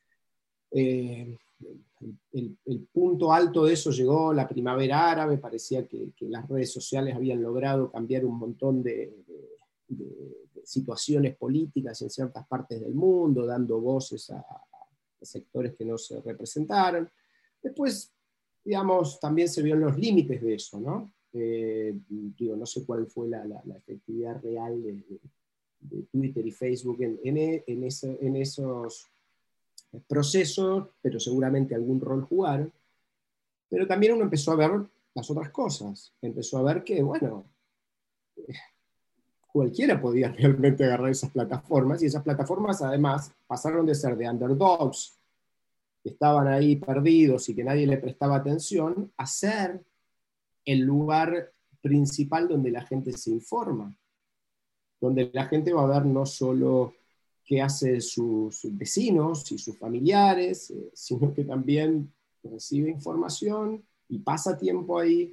B: Eh, el, el punto alto de eso llegó la primavera árabe. Parecía que, que las redes sociales habían logrado cambiar un montón de, de, de, de situaciones políticas en ciertas partes del mundo, dando voces a, a sectores que no se representaron. Después, digamos, también se vio los límites de eso, ¿no? Eh, digo, no sé cuál fue la, la, la efectividad real de, de, de Twitter y Facebook en, en, en, ese, en esos procesos, pero seguramente algún rol jugaron. Pero también uno empezó a ver las otras cosas. Empezó a ver que, bueno, cualquiera podía realmente agarrar esas plataformas, y esas plataformas además pasaron de ser de underdogs, que estaban ahí perdidos y que nadie le prestaba atención, a ser el lugar principal donde la gente se informa, donde la gente va a ver no solo qué hacen sus vecinos y sus familiares, eh, sino que también recibe información y pasa tiempo ahí.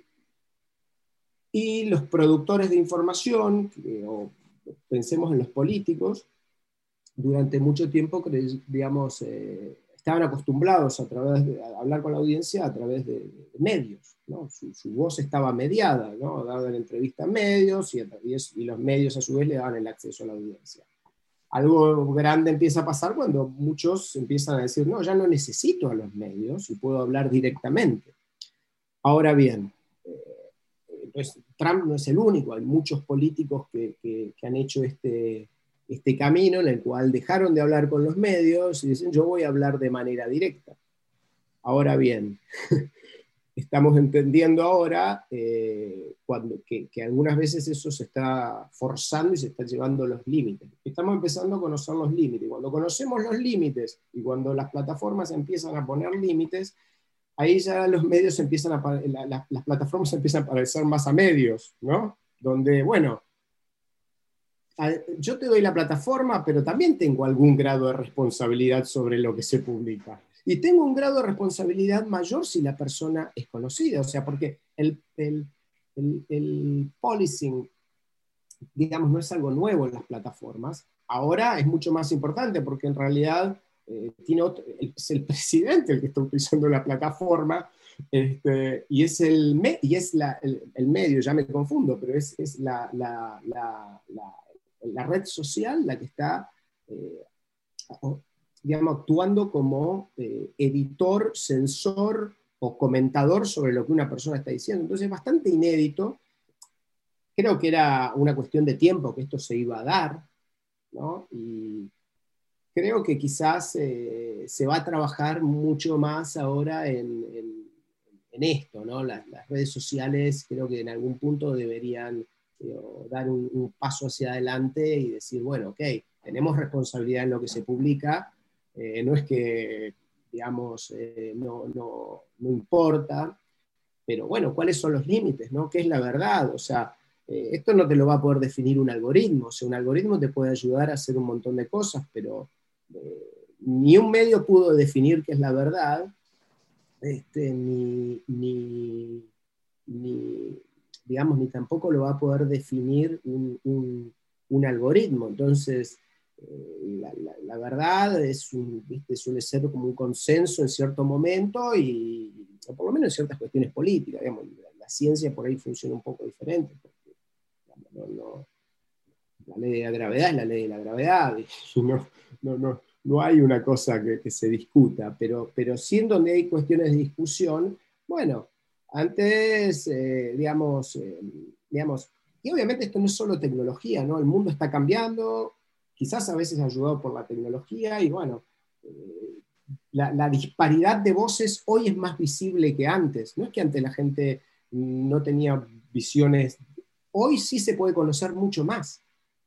B: Y los productores de información, eh, o pensemos en los políticos, durante mucho tiempo, digamos, eh, estaban acostumbrados a, través de, a hablar con la audiencia a través de, de medios, ¿no? Su, su voz estaba mediada, ¿no? Daban entrevistas a medios y, y, y los medios a su vez le daban el acceso a la audiencia. Algo grande empieza a pasar cuando muchos empiezan a decir, no, ya no necesito a los medios y puedo hablar directamente. Ahora bien, eh, pues, Trump no es el único, hay muchos políticos que, que, que han hecho este... este camino en el cual dejaron de hablar con los medios y dicen, yo voy a hablar de manera directa. Ahora bien, estamos entendiendo ahora eh, cuando, que, que algunas veces eso se está forzando y se está llevando los límites. Estamos empezando a conocer los límites. Cuando conocemos los límites y cuando las plataformas empiezan a poner límites, ahí ya los medios empiezan a, la, la, las plataformas empiezan a parecer más a medios, ¿no? Donde, bueno, yo te doy la plataforma, pero también tengo algún grado de responsabilidad sobre lo que se publica. Y tengo un grado de responsabilidad mayor si la persona es conocida. O sea, porque el, el, el, el policing, digamos, no es algo nuevo en las plataformas. Ahora es mucho más importante porque en realidad eh, tiene otro, es el presidente el que está utilizando la plataforma, este, y es, el, me, y es la, el, el medio, ya me confundo, pero es, es la... la, la, la la red social la que está, eh, digamos, actuando como eh, editor, censor o comentador sobre lo que una persona está diciendo. Entonces es bastante inédito. Creo que era una cuestión de tiempo que esto se iba a dar, ¿no? Y creo que quizás eh, se va a trabajar mucho más ahora en, en, en esto, ¿no? Las, las redes sociales creo que en algún punto deberían dar un, un paso hacia adelante y decir, bueno, ok, tenemos responsabilidad en lo que se publica, eh, no es que, digamos, eh, no, no, no importa, pero bueno, ¿cuáles son los límites, no? ¿Qué es la verdad? O sea, eh, esto no te lo va a poder definir un algoritmo, o sea, un algoritmo te puede ayudar a hacer un montón de cosas, pero eh, ni un medio pudo definir qué es la verdad, este, ni, ni, ni digamos, ni tampoco lo va a poder definir un, un, un algoritmo. Entonces, eh, la, la, la verdad es un, ¿viste? Suele ser como un consenso en cierto momento, y, o por lo menos en ciertas cuestiones políticas. Digamos, la, la ciencia por ahí funciona un poco diferente, porque digamos, no, no, la ley de la gravedad es la ley de la gravedad, y no, no, no, no hay una cosa que, que se discuta, pero, pero sí en donde hay cuestiones de discusión, bueno, antes, eh, digamos, eh, digamos, y obviamente esto no es solo tecnología, ¿no? El mundo está cambiando, quizás a veces ayudado por la tecnología, y bueno, eh, la, la disparidad de voces hoy es más visible que antes. No es que antes la gente no tenía visiones, hoy sí se puede conocer mucho más.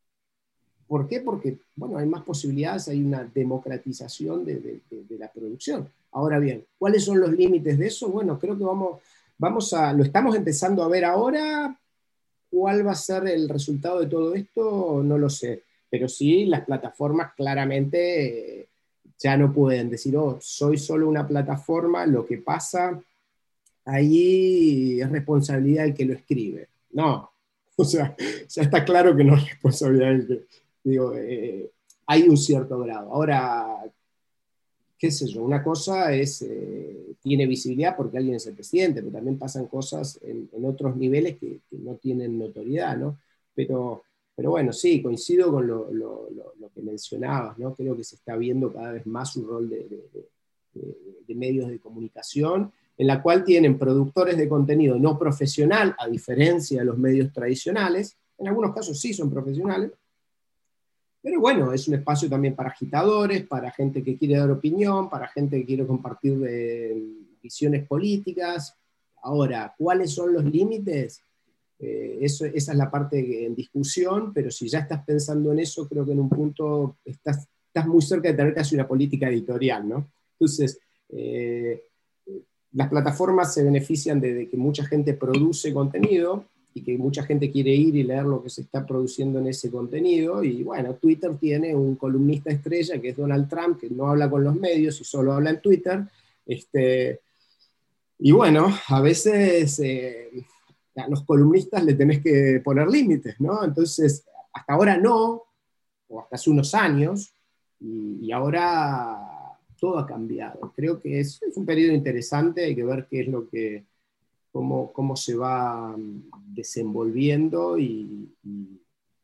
B: ¿Por qué? Porque, bueno, hay más posibilidades, hay una democratización de, de, de, de la producción. Ahora bien, ¿cuáles son los límites de eso? Bueno, creo que vamos... Vamos a, lo estamos empezando a ver ahora. ¿Cuál va a ser el resultado de todo esto? No lo sé. Pero sí, las plataformas claramente eh, ya no pueden decir, oh, soy solo una plataforma, lo que pasa ahí es responsabilidad del que lo escribe. No, o sea, ya está claro que no es responsabilidad del que, digo, eh, hay un cierto grado. Ahora, qué sé yo, una cosa es, eh, tiene visibilidad porque alguien es el presidente, pero también pasan cosas en, en otros niveles que, que no tienen notoriedad, ¿no? Pero, pero bueno, sí, coincido con lo, lo, lo, lo que mencionabas, ¿no? Creo que se está viendo cada vez más un rol de, de, de, de medios de comunicación, en la cual tienen productores de contenido no profesional, a diferencia de los medios tradicionales, en algunos casos sí son profesionales, pero bueno, es un espacio también para agitadores, para gente que quiere dar opinión, para gente que quiere compartir eh, visiones políticas. Ahora, ¿cuáles son los límites? Eh, eso, esa es la parte en discusión, pero si ya estás pensando en eso, creo que en un punto estás, estás muy cerca de tener casi una política editorial, ¿no? Entonces, eh, las plataformas se benefician de, de que mucha gente produce contenido, y que mucha gente quiere ir y leer lo que se está produciendo en ese contenido, y bueno, Twitter tiene un columnista estrella que es Donald Trump, que no habla con los medios y solo habla en Twitter, este, y bueno, a veces eh, a los columnistas le tenés que poner límites, ¿no? Entonces, hasta ahora no, o hasta hace unos años, y, y ahora todo ha cambiado. Creo que es, es un periodo interesante, hay que ver qué es lo que Cómo, cómo se va desenvolviendo y, y,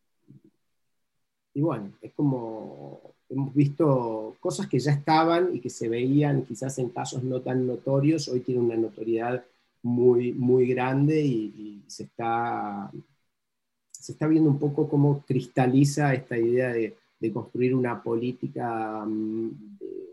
B: y bueno, es como hemos visto cosas que ya estaban y que se veían quizás en casos no tan notorios, hoy tienen una notoriedad muy, muy grande y, y se, está, se está viendo un poco cómo cristaliza esta idea de, de construir una política de,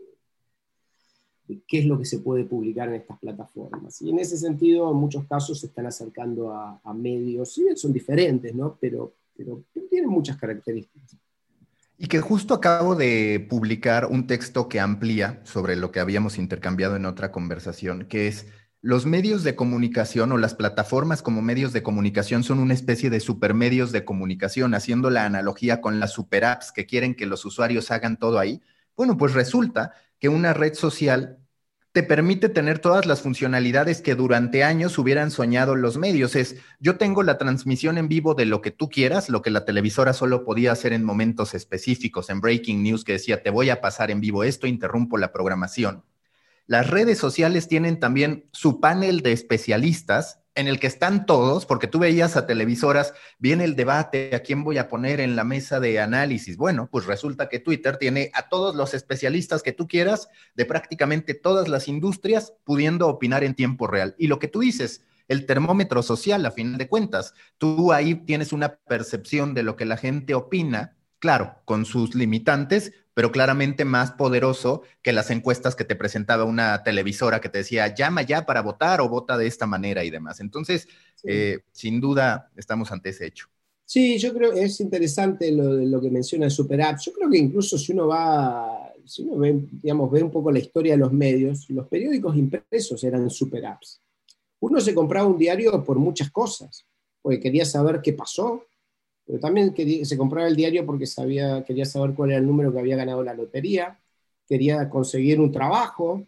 B: qué es lo que se puede publicar en estas plataformas. Y en ese sentido, en muchos casos se están acercando a, a medios, si bien son diferentes, ¿no? Pero, pero tienen muchas características.
C: Y que justo acabo de publicar un texto que amplía sobre lo que habíamos intercambiado en otra conversación, que es: los medios de comunicación o las plataformas como medios de comunicación son una especie de supermedios de comunicación, haciendo la analogía con las super apps que quieren que los usuarios hagan todo ahí. Bueno, pues resulta que una red social te permite tener todas las funcionalidades que durante años hubieran soñado los medios. Es, yo tengo la transmisión en vivo de lo que tú quieras, lo que la televisora solo podía hacer en momentos específicos, en breaking news, que decía, te voy a pasar en vivo esto, interrumpo la programación. Las redes sociales tienen también su panel de especialistas en el que están todos, porque tú veías a televisoras, viene el debate, ¿a quién voy a poner en la mesa de análisis? Bueno, pues resulta que Twitter tiene a todos los especialistas que tú quieras de prácticamente todas las industrias pudiendo opinar en tiempo real. Y lo que tú dices, el termómetro social, a fin de cuentas, tú ahí tienes una percepción de lo que la gente opina, claro, con sus limitantes, pero claramente más poderoso que las encuestas que te presentaba una televisora que te decía, llama ya para votar o vota de esta manera y demás. Entonces, sí. eh, sin duda, estamos ante ese hecho.
B: Sí, yo creo que es interesante lo, lo que menciona el Super App. Yo creo que incluso si uno va, si uno ve, digamos, ve un poco la historia de los medios, los periódicos impresos eran Super Apps. Uno se compraba un diario por muchas cosas, porque quería saber qué pasó, pero también quería, se compraba el diario porque sabía, quería saber cuál era el número que había ganado la lotería, quería conseguir un trabajo,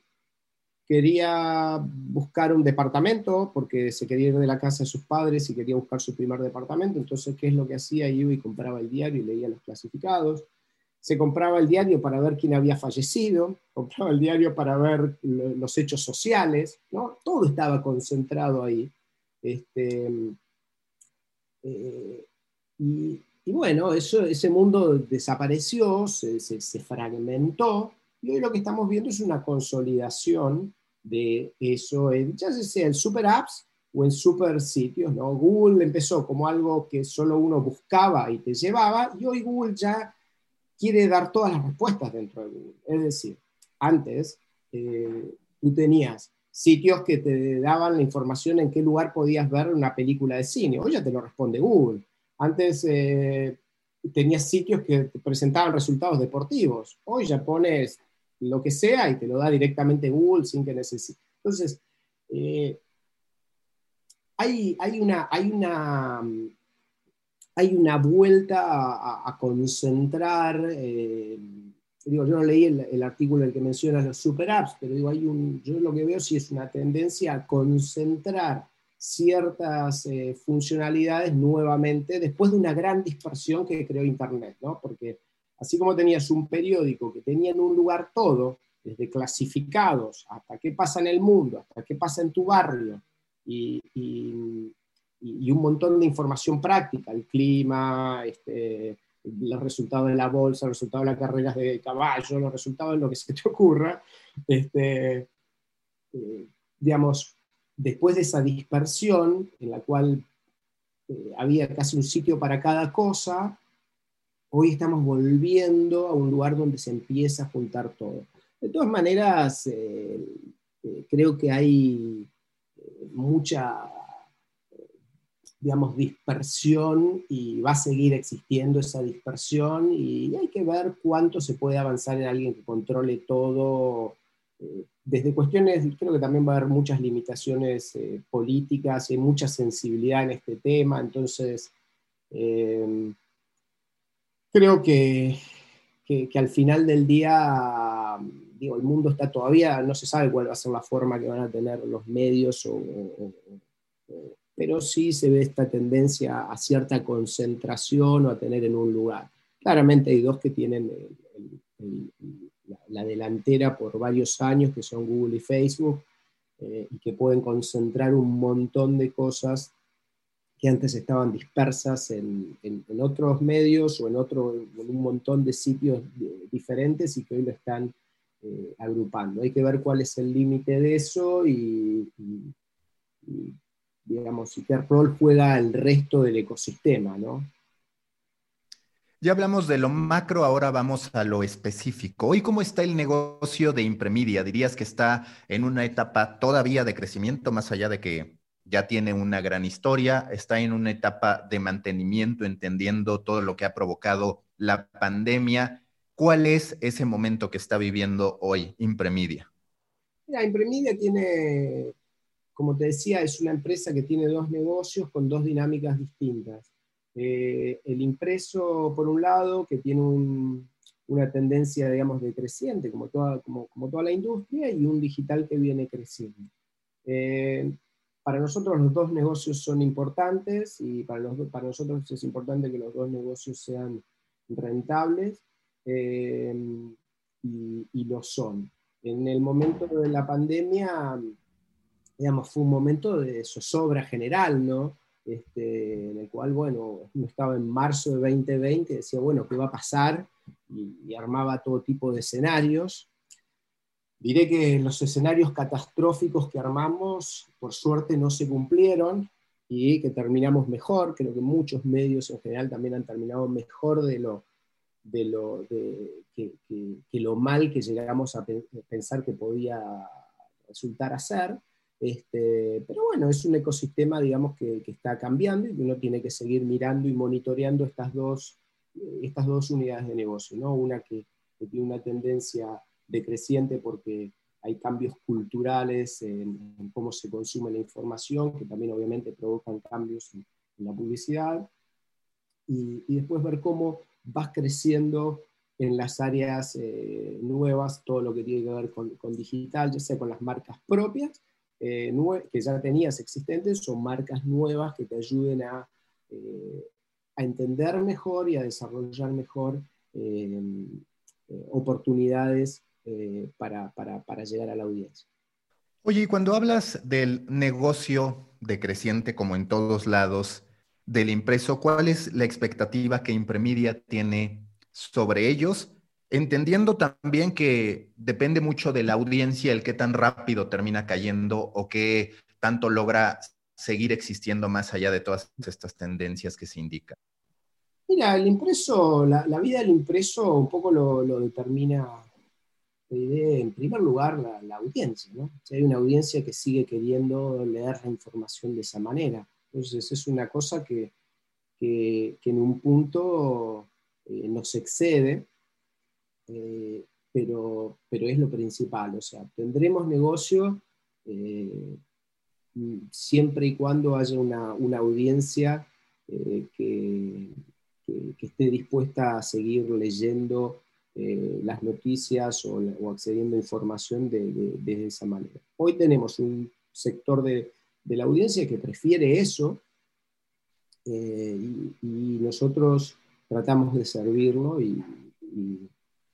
B: quería buscar un departamento porque se quería ir de la casa de sus padres y quería buscar su primer departamento. Entonces, ¿qué es lo que hacía? Iba y compraba el diario y leía los clasificados. Se compraba el diario para ver quién había fallecido, compraba el diario para ver los hechos sociales, ¿no? Todo estaba concentrado ahí. Este, eh, y, y bueno, eso, ese mundo desapareció, se, se, se fragmentó, y hoy lo que estamos viendo es una consolidación de eso, en, ya sea en super apps o en super sitios, ¿no? Google empezó como algo que solo uno buscaba y te llevaba, y hoy Google ya quiere dar todas las respuestas dentro de Google. Es decir, antes eh, tú tenías sitios que te daban la información en qué lugar podías ver una película de cine. Hoy ya te lo responde Google. Antes eh, tenías sitios que te presentaban resultados deportivos. Hoy ya pones lo que sea y te lo da directamente Google sin que necesites. Entonces, eh, hay, hay, una, hay, una, hay una vuelta a, a concentrar eh, digo, yo no leí el, el artículo en el que mencionas los super apps, pero digo, hay un, yo lo que veo sí es una tendencia a concentrar ciertas eh, funcionalidades nuevamente después de una gran dispersión que creó Internet, ¿no? Porque así como tenías un periódico que tenía en un lugar todo, desde clasificados hasta qué pasa en el mundo, hasta qué pasa en tu barrio, y, y, y un montón de información práctica, el clima, este, los resultados de la bolsa, los resultados de las carreras de caballo, los resultados de lo que se te ocurra, este, eh, digamos, después de esa dispersión en la cual eh, había casi un sitio para cada cosa, hoy estamos volviendo a un lugar donde se empieza a juntar todo. De todas maneras, eh, eh, creo que hay eh, mucha, digamos, dispersión y va a seguir existiendo esa dispersión y hay que ver cuánto se puede avanzar en alguien que controle todo. Eh, desde cuestiones, creo que también va a haber muchas limitaciones eh, políticas y hay mucha sensibilidad en este tema, entonces eh, creo que, que, que al final del día, digo, el mundo está todavía, no se sabe cuál va a ser la forma que van a tener los medios, o, o, o, pero sí se ve esta tendencia a cierta concentración o a tener en un lugar. Claramente hay dos que tienen el, el, el, la, la delantera por varios años, que son Google y Facebook, eh, y que pueden concentrar un montón de cosas que antes estaban dispersas en, en, en otros medios o en, otro, en un montón de sitios de, diferentes y que hoy lo están eh, agrupando. Hay que ver cuál es el límite de eso y, y, y, digamos, y qué rol juega el resto del ecosistema, ¿no?
C: Ya hablamos de lo macro, ahora vamos a lo específico. Hoy, ¿cómo está el negocio de Impremedia? ¿Dirías que está en una etapa todavía de crecimiento, más allá de que ya tiene una gran historia? ¿Está en una etapa de mantenimiento, entendiendo todo lo que ha provocado la pandemia? ¿Cuál es ese momento que está viviendo hoy Impremedia?
B: Mira, Impremedia tiene, como te decía, es una empresa que tiene dos negocios con dos dinámicas distintas. Eh, el impreso, por un lado, que tiene un, una tendencia, digamos, decreciente, como toda, como, como toda la industria, y un digital que viene creciendo. Eh, para nosotros los dos negocios son importantes y para, los, para nosotros es importante que los dos negocios sean rentables eh, y, y lo son. En el momento de la pandemia, digamos, fue un momento de zozobra general, ¿no? Este, en el cual, bueno, uno estaba en marzo de veinte veinte y decía, bueno, ¿qué va a pasar? Y, y armaba todo tipo de escenarios. Diré que los escenarios catastróficos que armamos, por suerte, no se cumplieron y que terminamos mejor. Creo que muchos medios en general también han terminado mejor de lo, de lo, de, que, que, que lo mal que llegamos a pensar que podía resultar a ser. Este, pero bueno, es un ecosistema, digamos, que, que está cambiando y que uno tiene que seguir mirando y monitoreando estas dos, estas dos unidades de negocio, ¿no? Una que, que tiene una tendencia decreciente porque hay cambios culturales en, en cómo se consume la información, que también obviamente provocan cambios en, en la publicidad, y, y después ver cómo vas creciendo en las áreas eh, nuevas, todo lo que tiene que ver con, con digital, ya sea con las marcas propias, eh, que ya tenías existentes, o marcas nuevas que te ayuden a, eh, a entender mejor y a desarrollar mejor eh, eh, oportunidades eh, para, para, para llegar a la audiencia.
C: Oye, y cuando hablas del negocio decreciente, como en todos lados, del impreso, ¿cuál es la expectativa que Impremedia tiene sobre ellos? Entendiendo también que depende mucho de la audiencia el qué tan rápido termina cayendo o qué tanto logra seguir existiendo más allá de todas estas tendencias que se indican.
B: Mira, el impreso, la, la vida del impreso un poco lo, lo determina, en primer lugar, la, la audiencia, ¿no? O sea, hay una audiencia que sigue queriendo leer la información de esa manera. Entonces es una cosa que, que, que en un punto eh, nos excede, eh, pero, pero es lo principal. O sea, tendremos negocio eh, siempre y cuando haya una, una audiencia eh, que, que, que esté dispuesta a seguir leyendo eh, las noticias o, o accediendo a información de, de, de esa manera. Hoy tenemos un sector de, de la audiencia que prefiere eso, eh, y, y nosotros tratamos de servirlo, y, y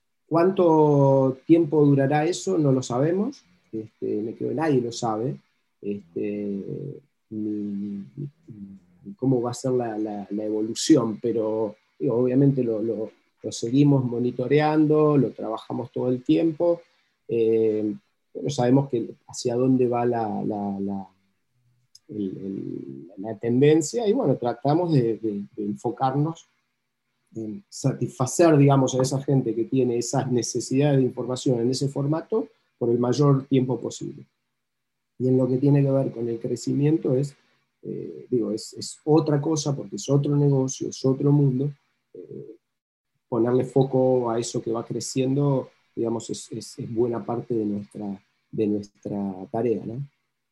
B: cuánto tiempo durará eso no lo sabemos, este, me creo que nadie lo sabe, este, ni, ni cómo va a ser la, la, la evolución, pero digo, obviamente lo, lo, lo seguimos monitoreando, lo trabajamos todo el tiempo, eh, pero sabemos que hacia dónde va la, la, la, el, el, la tendencia, y bueno, tratamos de, de, de enfocarnos en satisfacer, digamos, a esa gente que tiene esas necesidades de información en ese formato por el mayor tiempo posible. Y en lo que tiene que ver con el crecimiento es, eh, digo, es, es otra cosa, porque es otro negocio, es otro mundo. Eh, ponerle foco a eso que va creciendo, digamos, es, es, es buena parte de nuestra, de nuestra tarea, ¿no?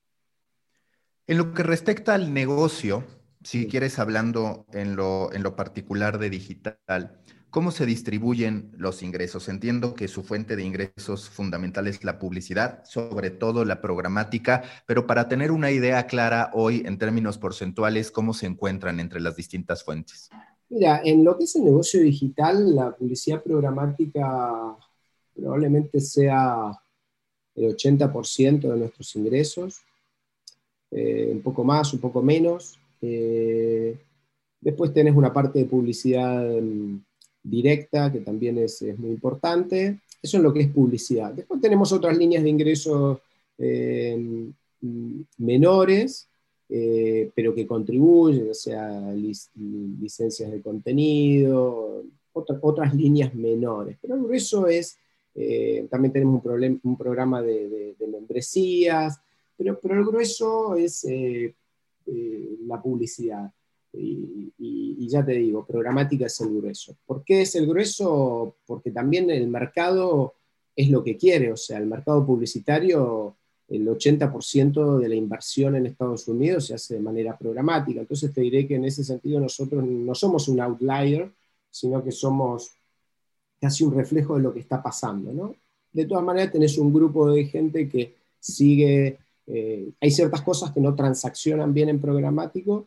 C: En lo que respecta al negocio, si
B: Sí.
C: quieres hablando en lo, en lo particular de digital, ¿cómo se distribuyen los ingresos? Entiendo que su fuente de ingresos fundamental es la publicidad, sobre todo la programática, pero para tener una idea clara hoy en términos porcentuales, ¿cómo se encuentran entre las distintas fuentes?
B: Mira, en lo que es el negocio digital, la publicidad programática probablemente sea el ochenta por ciento de nuestros ingresos, eh, un poco más, un poco menos. Eh, después tenés una parte de publicidad um, directa, que también es, es muy importante. Eso es lo que es publicidad. Después tenemos otras líneas de ingresos eh, menores, eh, pero que contribuyen, o sea, lic licencias de contenido, otra, otras líneas menores. Pero el grueso es, eh, también tenemos un, problem, un programa de, de, de membresías, pero, pero el grueso es eh, eh, la publicidad. Y, y, y ya te digo, programática es el grueso. ¿Por qué es el grueso? Porque también el mercado es lo que quiere, o sea, el mercado publicitario, el ochenta por ciento de la inversión en Estados Unidos se hace de manera programática. Entonces te diré que en ese sentido nosotros no somos un outlier, sino que somos casi un reflejo de lo que está pasando, ¿no? De todas maneras tenés un grupo de gente que sigue, eh, hay ciertas cosas que no transaccionan bien en programático,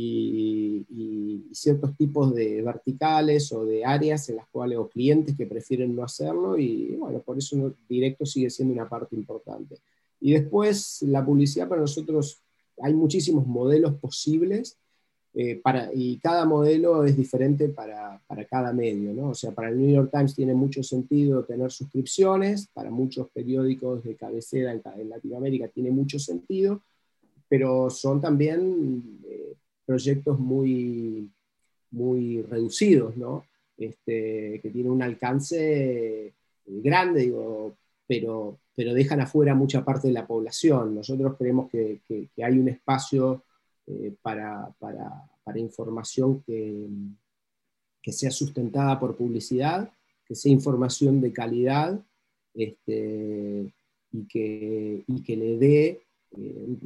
B: y, y, y ciertos tipos de verticales o de áreas en las cuales, o clientes que prefieren no hacerlo, y bueno, por eso no, directo sigue siendo una parte importante. Y después la publicidad para nosotros, hay muchísimos modelos posibles, eh, para, y cada modelo es diferente para, para cada medio, ¿no? O sea, para el New York Times tiene mucho sentido tener suscripciones, para muchos periódicos de cabecera en, en Latinoamérica tiene mucho sentido, pero son también eh, proyectos muy, muy reducidos, ¿no? Este, que tienen un alcance grande, digo, pero, pero dejan afuera mucha parte de la población. Nosotros creemos que, que, que hay un espacio eh, para, para, para información que, que sea sustentada por publicidad, que sea información de calidad, este, y, que, y que le dé eh,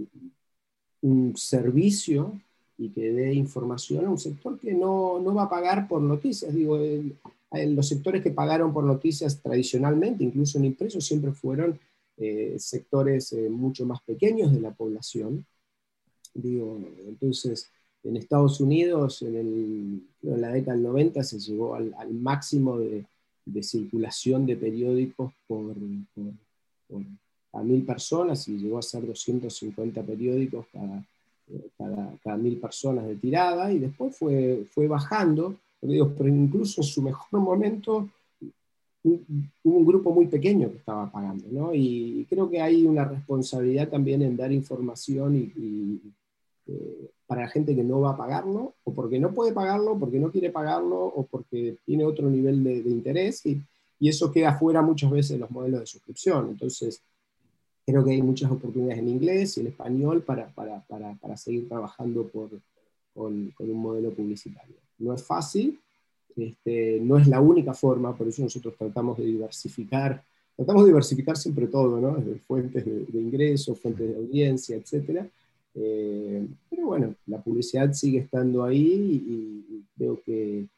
B: un servicio y que dé información a un sector que no, no va a pagar por noticias. Digo, el, el, los sectores que pagaron por noticias tradicionalmente, incluso en impresos, siempre fueron eh, sectores eh, mucho más pequeños de la población. Digo, entonces, en Estados Unidos, en, el, en la década del noventa, se llegó al, al máximo de, de circulación de periódicos por, por, por a mil personas, y llegó a ser doscientos cincuenta periódicos cada, cada, cada mil personas de tirada, y después fue, fue bajando, pero, digo, pero incluso en su mejor momento hubo un, un grupo muy pequeño que estaba pagando, ¿no? Y creo que hay una responsabilidad también en dar información y, y eh, para la gente que no va a pagarlo, o porque no puede pagarlo, porque no quiere pagarlo, o porque tiene otro nivel de, de interés, y, y eso queda fuera muchas veces de los modelos de suscripción. Entonces, creo que hay muchas oportunidades en inglés y en español para, para, para, para seguir trabajando por, con, con un modelo publicitario. No es fácil, este, no es la única forma, por eso nosotros tratamos de diversificar, tratamos de diversificar siempre todo, ¿no? Desde fuentes de, de ingresos, fuentes de audiencia, etcétera. Eh, pero bueno, la publicidad sigue estando ahí, y, y creo que, que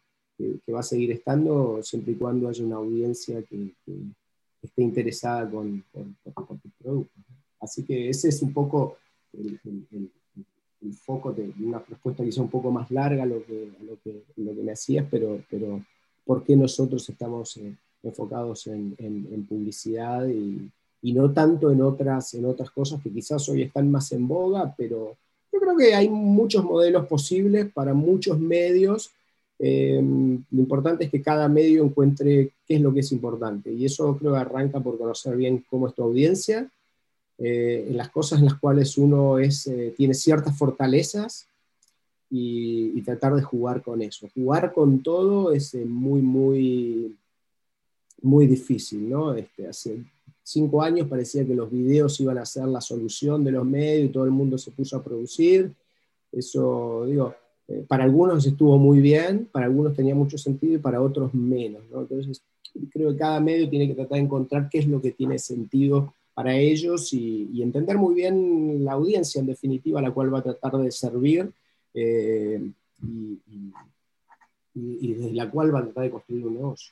B: que, que va a seguir estando siempre y cuando haya una audiencia que, que esté interesada con, con, con tus productos. Así que ese es un poco el, el, el, el foco de una respuesta quizá un poco más larga a lo que, a lo que, lo que me hacías, pero, pero ¿por qué nosotros estamos eh, enfocados en, en, en publicidad y, y no tanto en otras, en otras cosas que quizás hoy están más en boga? Pero yo creo que hay muchos modelos posibles para muchos medios. Eh, lo importante es que cada medio encuentre qué es lo que es importante, y eso creo que arranca por conocer bien cómo es tu audiencia, eh, en las cosas en las cuales uno es, eh, tiene ciertas fortalezas, y, y tratar de jugar con eso. Jugar con todo es eh, muy, muy, muy difícil, ¿no? Este, hace cinco años parecía que los videos iban a ser la solución de los medios y todo el mundo se puso a producir. Eso, digo, eh, para algunos estuvo muy bien, para algunos tenía mucho sentido y para otros menos, ¿no? Entonces, creo que cada medio tiene que tratar de encontrar qué es lo que tiene sentido para ellos y, y entender muy bien la audiencia, en definitiva, a la cual va a tratar de servir, eh, y, y, y desde la cual va a tratar de construir un negocio.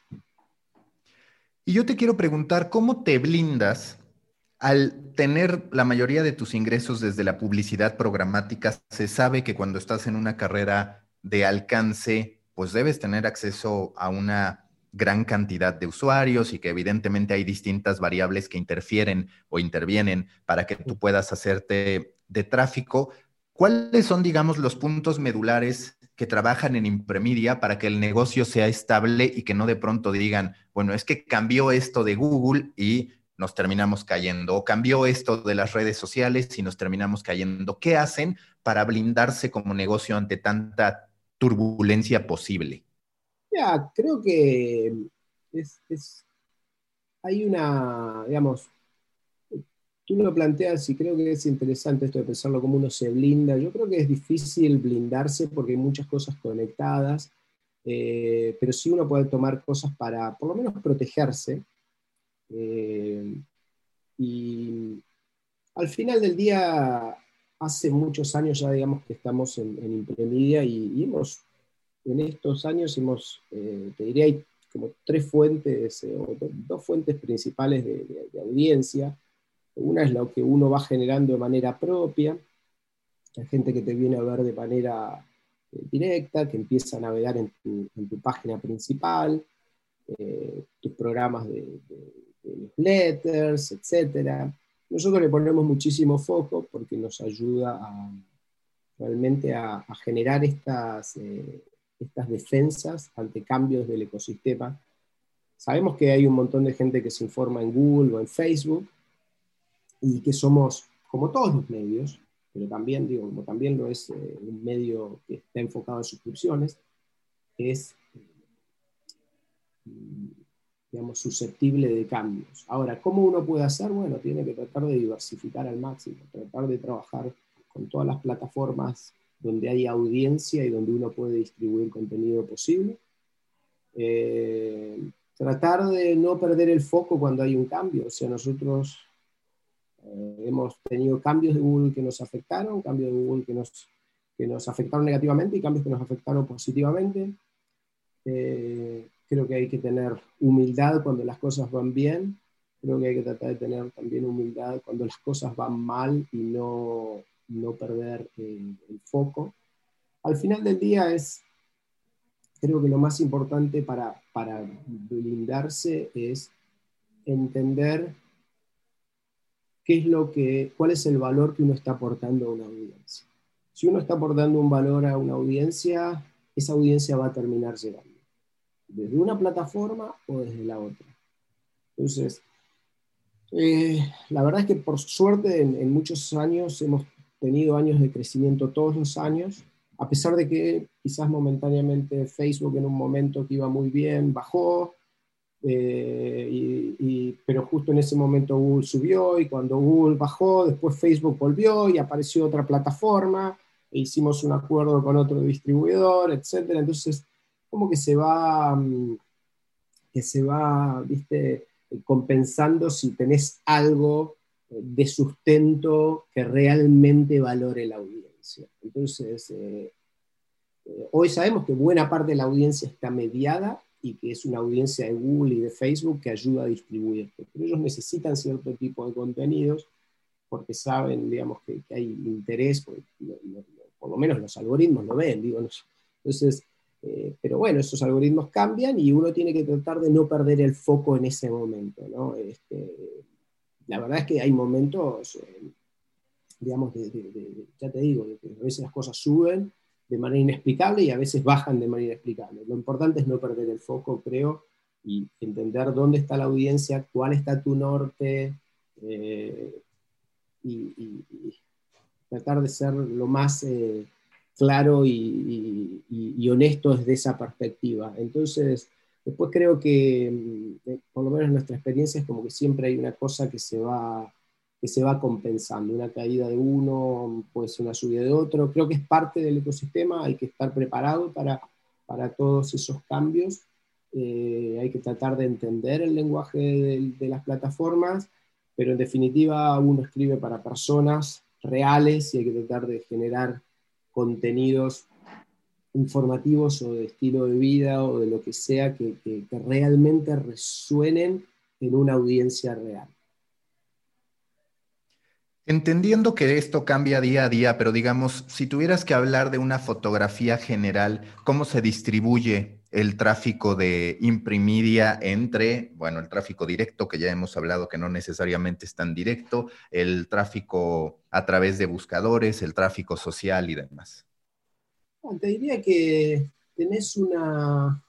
C: Y yo te quiero preguntar, ¿cómo te blindas al tener la mayoría de tus ingresos desde la publicidad programática? Se sabe que cuando estás en una carrera de alcance, pues debes tener acceso a una gran cantidad de usuarios y que evidentemente hay distintas variables que interfieren o intervienen para que tú puedas hacerte de tráfico. ¿Cuáles son, digamos, los puntos medulares que trabajan en Impremedia para que el negocio sea estable y que no de pronto digan, bueno, es que cambió esto de Google y nos terminamos cayendo, o cambió esto de las redes sociales y nos terminamos cayendo? ¿Qué hacen para blindarse como negocio ante tanta turbulencia posible?
B: Ya, creo que es, es, hay una, digamos, tú lo planteas y creo que es interesante esto de pensarlo como uno se blinda. Yo creo que es difícil blindarse porque hay muchas cosas conectadas, eh, pero sí uno puede tomar cosas para, por lo menos, protegerse. Eh, y al final del día, hace muchos años ya, digamos, que estamos en, en Impremedia y, y hemos, en estos años hemos, eh, te diría, hay como tres fuentes, eh, o dos fuentes principales de, de, de audiencia. Una es lo que uno va generando de manera propia, la gente que te viene a ver de manera eh, directa, que empieza a navegar en tu, en tu página principal, eh, tus programas de, de, de newsletters, etcétera. Nosotros le ponemos muchísimo foco porque nos ayuda a, realmente a, a generar estas, eh, estas defensas ante cambios del ecosistema. Sabemos que hay un montón de gente que se informa en Google o en Facebook, y que somos, como todos los medios, pero también, digo, como también lo es eh, un medio que está enfocado en suscripciones, es, eh, digamos, susceptible de cambios. Ahora, ¿cómo uno puede hacer? Bueno, tiene que tratar de diversificar al máximo, tratar de trabajar con todas las plataformas donde hay audiencia y donde uno puede distribuir contenido posible. Eh, tratar de no perder el foco cuando hay un cambio. O sea, nosotros Eh, hemos tenido cambios de Google que nos afectaron, cambios de Google que nos, que nos afectaron negativamente y cambios que nos afectaron positivamente. Eh, creo que hay que tener humildad cuando las cosas van bien. Creo que hay que tratar de tener también humildad cuando las cosas van mal y no, no perder eh, el foco. Al final del día es, creo que lo más importante para, para blindarse es entender qué es lo que, cuál es el valor que uno está aportando a una audiencia. Si uno está aportando un valor a una audiencia, esa audiencia va a terminar llegando, desde una plataforma o desde la otra. Entonces, eh, la verdad es que por suerte en, en muchos años hemos tenido años de crecimiento todos los años, a pesar de que quizás momentáneamente Facebook en un momento que iba muy bien bajó, Eh, y, y, pero justo en ese momento Google subió, y cuando Google bajó, después Facebook volvió y apareció otra plataforma e hicimos un acuerdo con otro distribuidor, etcétera. Entonces, como que se va, que se va, viste, compensando si tenés algo de sustento que realmente valore la audiencia. Entonces, eh, Eh, hoy sabemos que buena parte de la audiencia está mediada y que es una audiencia de Google y de Facebook que ayuda a distribuir. Pero ellos necesitan cierto tipo de contenidos porque saben, digamos, que, que hay interés, porque, lo, lo, por lo menos los algoritmos lo ven, digo, no, entonces, eh, pero bueno, esos algoritmos cambian y uno tiene que tratar de no perder el foco en ese momento, ¿no? Este, la verdad es que hay momentos, eh, digamos, de, de, de, ya te digo, de que a veces las cosas suben de manera inexplicable y a veces bajan de manera inexplicable. Lo importante es no perder el foco, creo, y entender dónde está la audiencia, cuál está tu norte, eh, y, y, y tratar de ser lo más eh, claro y, y, y honesto desde esa perspectiva. Entonces, después creo que, eh, por lo menos en nuestra experiencia, es como que siempre hay una cosa que se va que se va compensando, una caída de uno, puede ser una subida de otro, creo que es parte del ecosistema, hay que estar preparado para, para todos esos cambios, eh, hay que tratar de entender el lenguaje de, de las plataformas, pero en definitiva uno escribe para personas reales y hay que tratar de generar contenidos informativos o de estilo de vida o de lo que sea que, que, que realmente resuenen en una audiencia real.
C: Entendiendo que esto cambia día a día, pero digamos, si tuvieras que hablar de una fotografía general, ¿cómo se distribuye el tráfico de Imprimedia entre, bueno, el tráfico directo, que ya hemos hablado que no necesariamente es tan directo, el tráfico a través de buscadores, el tráfico social y demás?
B: Bueno, te diría que tenés una...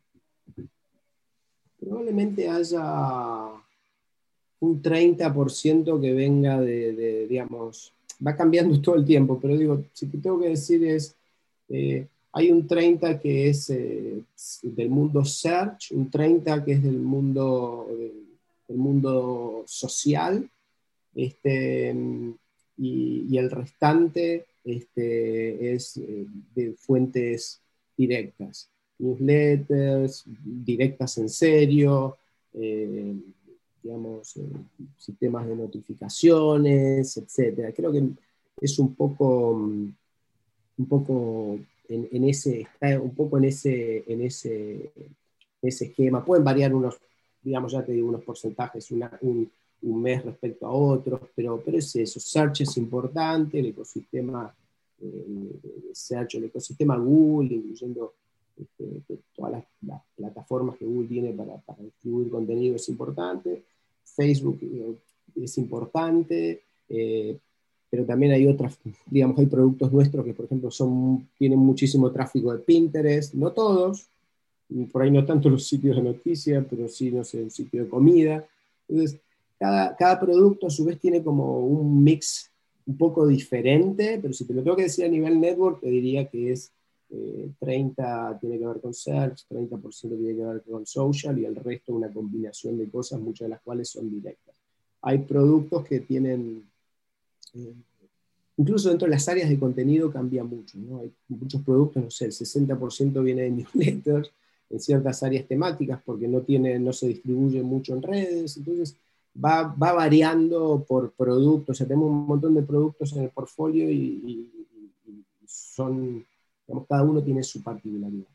B: Probablemente haya un treinta por ciento que venga de, de, digamos, va cambiando todo el tiempo, pero digo, si te tengo que decir es, eh, hay un treinta que es eh, del mundo search, un treinta que es del mundo, del, del mundo social, este, y, y el restante este, es eh, de fuentes directas, newsletters, directas en serio, eh, digamos, eh, sistemas de notificaciones, etcétera. Creo que es un poco, un poco en, en ese, está un poco en ese, en ese, ese esquema. Pueden variar unos, digamos, ya te digo, unos porcentajes, una, un, un mes respecto a otros, pero, pero es eso. Search es importante, el ecosistema eh, Search, el ecosistema Google, incluyendo este, todas las, las plataformas que Google tiene para, para distribuir contenido es importante. Facebook eh, es importante, eh, pero también hay otras, digamos, hay productos nuestros que, por ejemplo, son, tienen muchísimo tráfico de Pinterest, no todos, por ahí no tanto los sitios de noticias, pero sí, no sé, un sitio de comida. Entonces, cada, cada producto a su vez tiene como un mix un poco diferente, pero si te lo tengo que decir a nivel network, te diría que es eh, treinta tiene que ver con search, treinta por ciento tiene que ver con social y el resto una combinación de cosas, muchas de las cuales son directas. Hay productos que tienen... Eh, incluso dentro de las áreas de contenido cambia mucho, ¿no? Hay muchos productos, no sé, el sesenta por ciento viene de newsletters en ciertas áreas temáticas porque no, tiene, no se distribuye mucho en redes, entonces va, va variando por productos, o sea, tenemos un montón de productos en el portfolio y, y, y son, digamos, cada uno tiene su particularidad.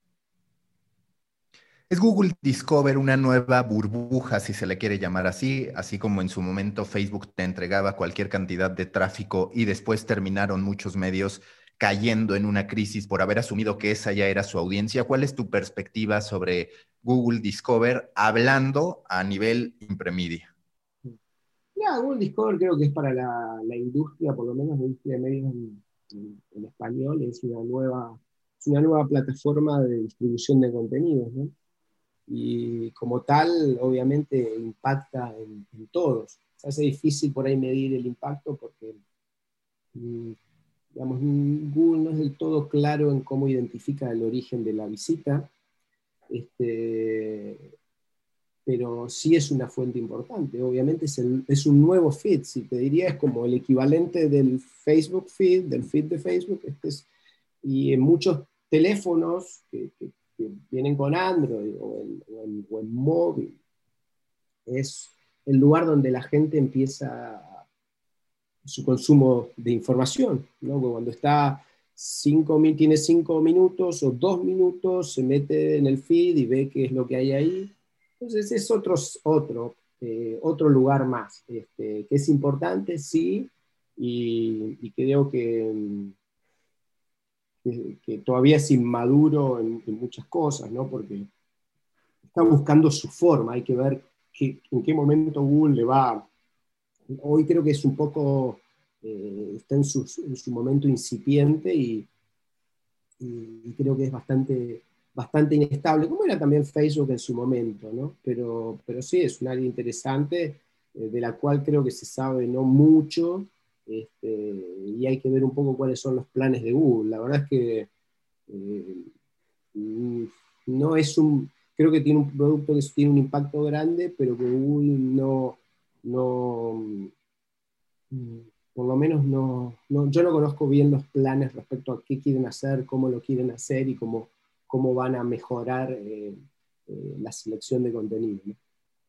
C: ¿Es Google Discover una nueva burbuja, si se le quiere llamar así, así como en su momento Facebook te entregaba cualquier cantidad de tráfico y después terminaron muchos medios cayendo en una crisis por haber asumido que esa ya era su audiencia? ¿Cuál es tu perspectiva sobre Google Discover hablando a nivel Imprimedia?
B: Ya, Google Discover creo que es para la, la industria, por lo menos la industria de medios en, en, en español, es una nueva, es una nueva plataforma de distribución de contenidos, ¿no? Y como tal, obviamente, impacta en, en todos. Se hace difícil por ahí medir el impacto porque, digamos, Google no es del todo claro en cómo identifica el origen de la visita, este, pero sí es una fuente importante. Obviamente es, el, es un nuevo feed, si te diría, es como el equivalente del Facebook feed, del feed de Facebook, este es, y en muchos teléfonos que, que que vienen con Android o en, o, en, o en móvil, es el lugar donde la gente empieza su consumo de información, ¿no? Cuando está cinco, tiene cinco minutos o dos minutos, se mete en el feed y ve qué es lo que hay ahí. Entonces es otro, otro, eh, otro lugar más, este, que es importante, sí, y, y creo que, que, que todavía es inmaduro en, en muchas cosas, ¿no? Porque está buscando su forma, hay que ver qué, en qué momento Google le va. Hoy creo que es un poco, eh, está en su, en su momento incipiente y, y, y creo que es bastante, bastante inestable, como era también Facebook en su momento, ¿no? Pero, pero sí, es un área interesante, eh, de la cual creo que se sabe no mucho, este, y hay que ver un poco cuáles son los planes de Google. La verdad es que eh, no es un, creo que tiene un producto que tiene un impacto grande, pero que Google no, no por lo menos no, no, yo no conozco bien los planes respecto a qué quieren hacer, cómo lo quieren hacer y cómo, cómo van a mejorar eh, eh, la selección de contenido, ¿no?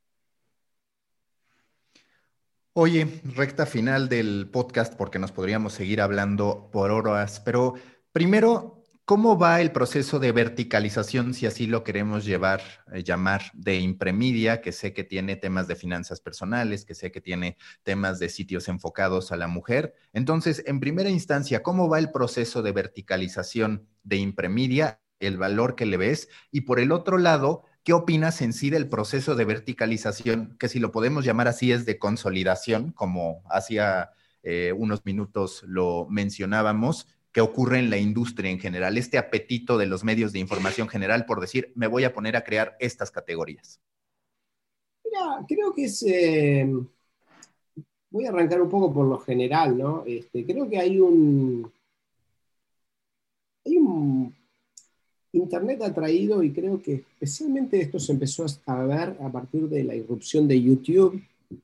C: Oye, recta final del podcast porque nos podríamos seguir hablando por horas, pero primero, ¿cómo va el proceso de verticalización, si así lo queremos llevar, eh, llamar, de Impremedia, que sé que tiene temas de finanzas personales, que sé que tiene temas de sitios enfocados a la mujer? Entonces, en primera instancia, ¿cómo va el proceso de verticalización de Impremedia, el valor que le ves? Y por el otro lado, ¿qué opinas en sí del proceso de verticalización, que si lo podemos llamar así es de consolidación, como hacía eh, unos minutos lo mencionábamos, que ocurre en la industria en general, este apetito de los medios de información general por decir, me voy a poner a crear estas categorías?
B: Mira, creo que es, eh, voy a arrancar un poco por lo general, ¿no? Este, creo que hay un, hay un Internet ha traído, y creo que especialmente esto se empezó a ver a partir de la irrupción de YouTube,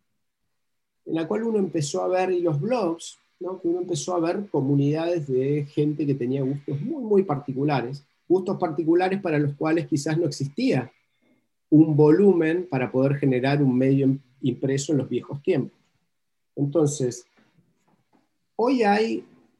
B: en la cual uno empezó a ver, y los blogs, ¿no? Que uno empezó a ver comunidades de gente que tenía gustos muy, muy particulares, gustos particulares para los cuales quizás no existía un volumen para poder generar un medio impreso en los viejos tiempos. Entonces, hoy hay,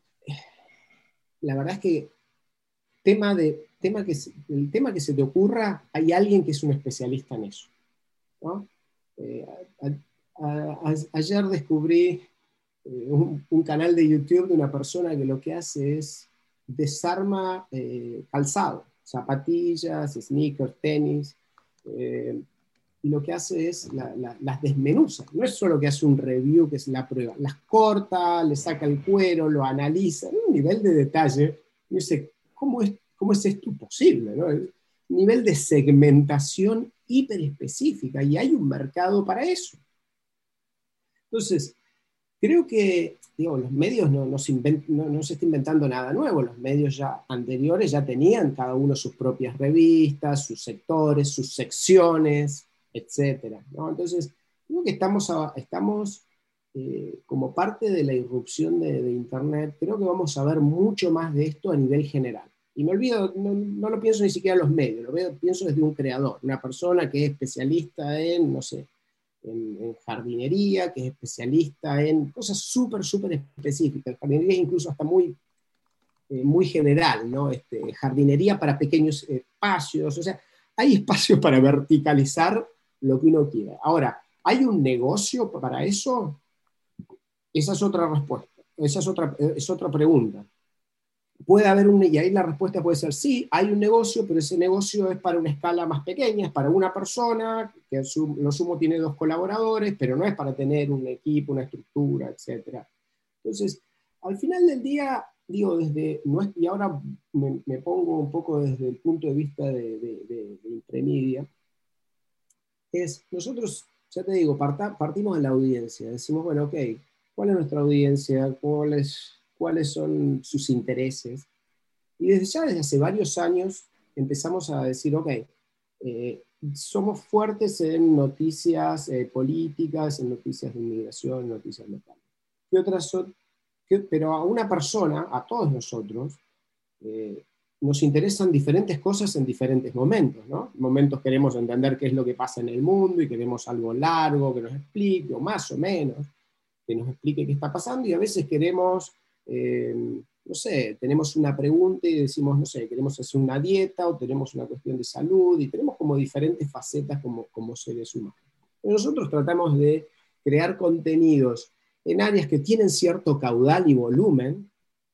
B: la verdad es que tema de, tema que, el tema que se te ocurra, hay alguien que es un especialista en eso, ¿no? Eh, a, a, a, ayer descubrí eh, un, un canal de YouTube de una persona que lo que hace es desarma eh, calzado, zapatillas, sneakers, tenis, eh, y lo que hace es la, la, las desmenuza. No es solo que hace un review, que es la prueba, las corta, le saca el cuero, lo analiza, en un nivel de detalle, y dice, ¿cómo es, cómo es esto posible, ¿no? El nivel de segmentación hiperespecífica, y hay un mercado para eso. Entonces, creo que, digo, los medios no, no, se invent, no, no se está inventando nada nuevo, los medios ya anteriores ya tenían cada uno sus propias revistas, sus sectores, sus secciones, etcétera, ¿no? Entonces, creo que estamos, a, estamos eh, como parte de la irrupción de, de Internet, creo que vamos a ver mucho más de esto a nivel general. Y me olvido, no, no lo pienso ni siquiera en los medios, lo veo, pienso desde un creador, una persona que es especialista en, no sé, En, en jardinería, que es especialista en cosas súper, súper específicas. Jardinería es incluso hasta muy, eh, muy general, ¿no? Este, jardinería para pequeños espacios, o sea, hay espacio para verticalizar lo que uno quiera. Ahora, ¿hay un negocio para eso? Esa es otra respuesta, esa es otra, es otra pregunta. Puede haber un, y ahí la respuesta puede ser sí, hay un negocio, pero ese negocio es para una escala más pequeña, es para una persona, que lo sumo tiene dos colaboradores, pero no es para tener un equipo, una estructura, etcétera. Entonces, al final del día, digo, desde, y ahora me, me pongo un poco desde el punto de vista de, de, de, de Impremedia, es, nosotros, ya te digo, parta, partimos de la audiencia, decimos, bueno, ok, ¿cuál es nuestra audiencia? ¿Cuál es, ¿Cuáles son sus intereses? Y desde ya, desde hace varios años, empezamos a decir, ok, eh, somos fuertes en noticias eh, políticas, en noticias de inmigración, en noticias locales. ¿Qué otras son? ¿Qué? Pero a una persona, a todos nosotros, eh, nos interesan diferentes cosas en diferentes momentos, ¿no? En momentos queremos entender qué es lo que pasa en el mundo y queremos algo largo que nos explique, o más o menos, que nos explique qué está pasando, y a veces queremos... Eh, no sé, tenemos una pregunta y decimos, no sé, queremos hacer una dieta o tenemos una cuestión de salud y tenemos como diferentes facetas como, como seres humanos. Pero nosotros tratamos de crear contenidos en áreas que tienen cierto caudal y volumen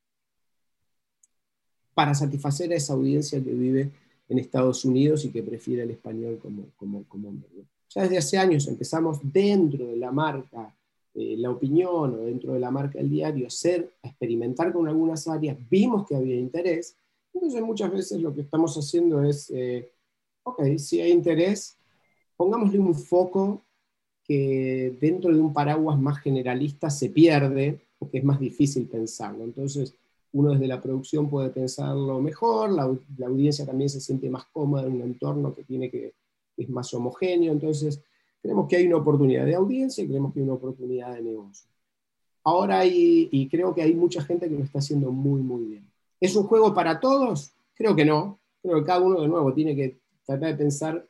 B: para satisfacer a esa audiencia que vive en Estados Unidos y que prefiere el español como, como, como medio. Ya desde hace años empezamos dentro de la marca Eh, la opinión o dentro de la marca del diario, hacer, a experimentar con algunas áreas, vimos que había interés, entonces muchas veces lo que estamos haciendo es, eh, ok, si hay interés, pongámosle un foco que dentro de un paraguas más generalista se pierde, porque es más difícil pensarlo, entonces uno desde la producción puede pensarlo mejor, la, la audiencia también se siente más cómoda en un entorno que, tiene que, que es más homogéneo, entonces creemos que hay una oportunidad de audiencia y creemos que hay una oportunidad de negocio. Ahora hay, y creo que hay mucha gente que lo está haciendo muy, muy bien. ¿Es un juego para todos? Creo que no. Creo que cada uno, de nuevo, tiene que tratar de pensar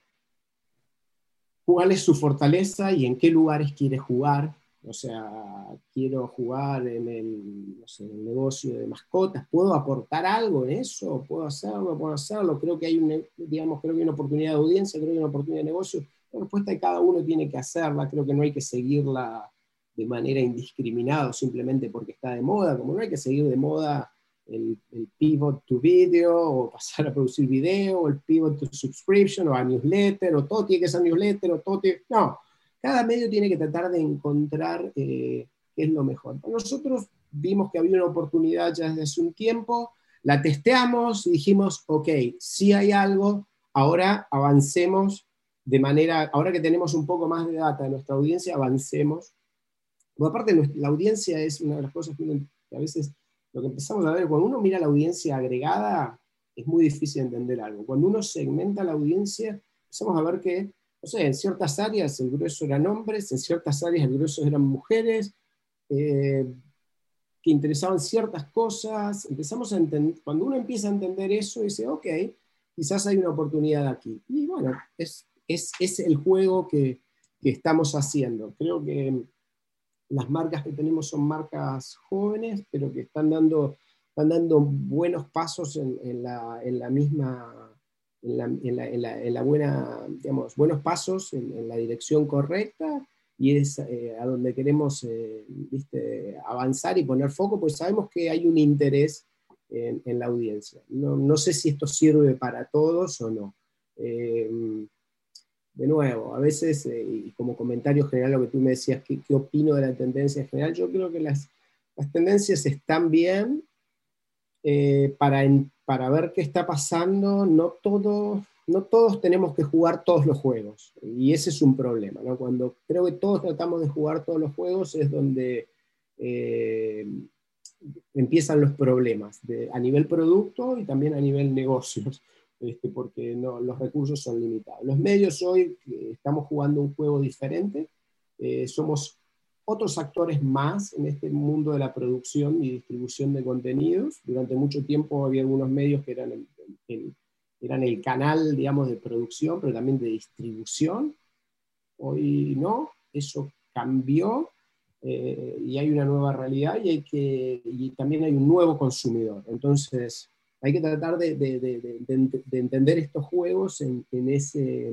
B: cuál es su fortaleza y en qué lugares quiere jugar. O sea, quiero jugar en el, no sé, en el negocio de mascotas. ¿Puedo aportar algo en eso? ¿Puedo hacerlo? ¿Puedo hacerlo? Creo que hay, un, digamos, creo que hay una oportunidad de audiencia, creo que hay una oportunidad de negocio. La respuesta de cada uno tiene que hacerla, creo que no hay que seguirla de manera indiscriminada simplemente porque está de moda, como no hay que seguir de moda el, el pivot to video, o pasar a producir video, o el pivot to subscription, o a newsletter, o todo tiene que ser newsletter, o todo tiene... No, cada medio tiene que tratar de encontrar eh, qué es lo mejor. Nosotros vimos que había una oportunidad ya desde hace un tiempo, la testeamos y dijimos, ok, si hay algo, ahora avancemos de manera, ahora que tenemos un poco más de data de nuestra audiencia, avancemos. Bueno, aparte, la audiencia es una de las cosas que, uno, que a veces lo que empezamos a ver, cuando uno mira la audiencia agregada, es muy difícil entender algo. Cuando uno segmenta la audiencia, empezamos a ver que, no sé, en ciertas áreas el grueso eran hombres, en ciertas áreas el grueso eran mujeres, eh, que interesaban ciertas cosas. Empezamos a entender, cuando uno empieza a entender eso, dice, ok, quizás hay una oportunidad aquí. Y bueno, es Es, es el juego que, que estamos haciendo. Creo que las marcas que tenemos son marcas jóvenes, pero que están dando, están dando buenos pasos en, en, la, en la misma, en la, en la, en la, en la buena, digamos, buenos pasos en, en la dirección correcta, y es eh, a donde queremos eh, ¿viste? avanzar y poner foco, pues sabemos que hay un interés en, en la audiencia. No, no sé si esto sirve para todos o no. Eh, De nuevo, a veces, eh, y como comentario general, lo que tú me decías, ¿qué, qué opino de la tendencia en general? Yo creo que las, las tendencias están bien eh, para, en, para ver qué está pasando. No, todo, no todos tenemos que jugar todos los juegos, y ese es un problema, ¿no? Cuando creo que todos tratamos de jugar todos los juegos es donde eh, empiezan los problemas, de, a nivel producto y también a nivel negocios. Este, porque no, los recursos son limitados. Los medios hoy eh, estamos jugando un juego diferente, eh, somos otros actores más en este mundo de la producción y distribución de contenidos. Durante mucho tiempo había algunos medios que eran el, el, eran el canal, digamos, de producción, pero también de distribución. Hoy no, eso cambió, eh, y hay una nueva realidad, y, hay que, y también hay un nuevo consumidor. Entonces, hay que tratar de, de, de, de, de entender estos juegos en, en, ese,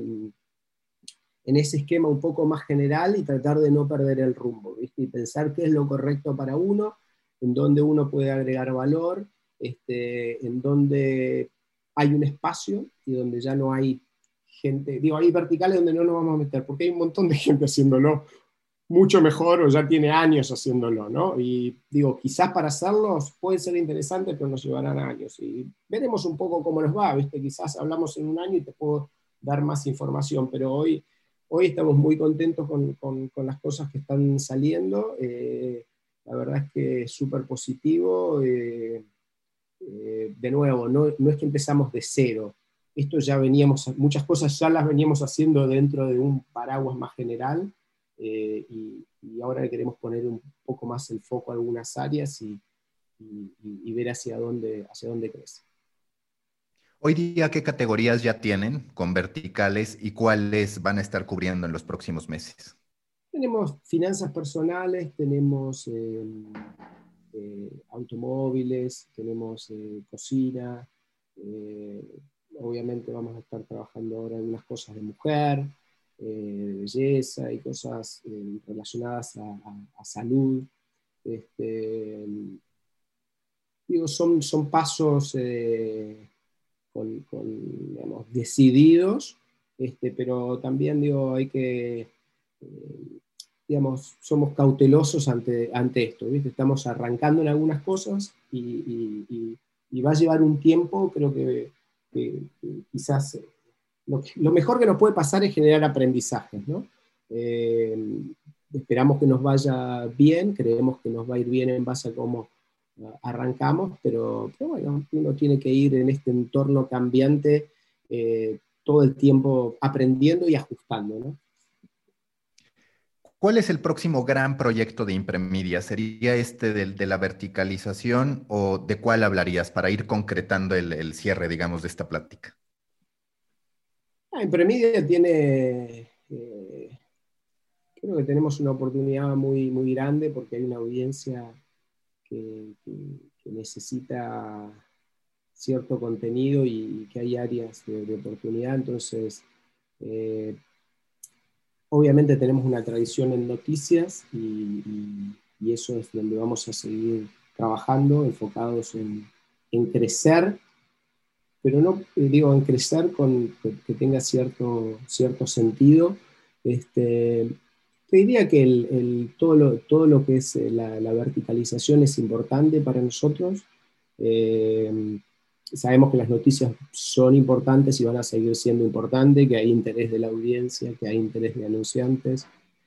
B: en ese esquema un poco más general, y tratar de no perder el rumbo, ¿viste? Y pensar qué es lo correcto para uno, en dónde uno puede agregar valor, este, en dónde hay un espacio y donde ya no hay gente, digo, hay verticales donde no nos vamos a meter, porque hay un montón de gente haciéndolo mucho mejor o ya tiene años haciéndolo, ¿no? Y digo, quizás para hacerlos puede ser interesante, pero nos llevarán años. Y veremos un poco cómo nos va, ¿viste? Quizás hablamos en un año y te puedo dar más información, pero hoy, hoy estamos muy contentos con, con, con las cosas que están saliendo. Eh, la verdad es que es súper positivo. Eh, eh, de nuevo, no, no es que empezamos de cero. Esto ya veníamos, muchas cosas ya las veníamos haciendo dentro de un paraguas más general. Eh, y, y ahora queremos poner un poco más el foco a algunas áreas y, y, y ver hacia dónde, hacia dónde crece.
C: Hoy día, ¿qué categorías ya tienen con verticales y cuáles van a estar cubriendo en los próximos meses?
B: Tenemos finanzas personales, tenemos eh, eh, automóviles, tenemos eh, cocina, eh, obviamente vamos a estar trabajando ahora en unas cosas de mujer, eh, de belleza y cosas eh, relacionadas a, a, a salud. Este, digo, son, son pasos eh, con, con, digamos, decididos, este, pero también digo, hay que, eh, digamos, somos cautelosos ante, ante esto, ¿viste? Estamos arrancando en algunas cosas y, y, y, y va a llevar un tiempo, creo que, que, que quizás lo, lo mejor que nos puede pasar es generar aprendizajes, ¿no? Eh, esperamos que nos vaya bien, creemos que nos va a ir bien en base a cómo arrancamos, pero, pero bueno, uno tiene que ir en este entorno cambiante eh, todo el tiempo aprendiendo y ajustando, ¿no?
C: ¿Cuál es el próximo gran proyecto de Impremedia? ¿Sería este del, de la verticalización o de cuál hablarías para ir concretando el, el cierre, digamos, de esta plática?
B: Ah, Impremedia tiene, eh, creo que tenemos una oportunidad muy, muy grande porque hay una audiencia que, que, que necesita cierto contenido y, y que hay áreas de, de oportunidad, entonces eh, obviamente tenemos una tradición en noticias y, y, y eso es donde vamos a seguir trabajando, enfocados en, en crecer, pero no eh, digo en crecer con, que, que tenga cierto, cierto sentido. Este, te diría que el, el, todo, lo, todo lo que es la, la verticalización es importante para nosotros. Eh, Sabemos que las noticias son importantes y van a seguir siendo importantes, que hay interés de la audiencia, que hay interés de anunciantes.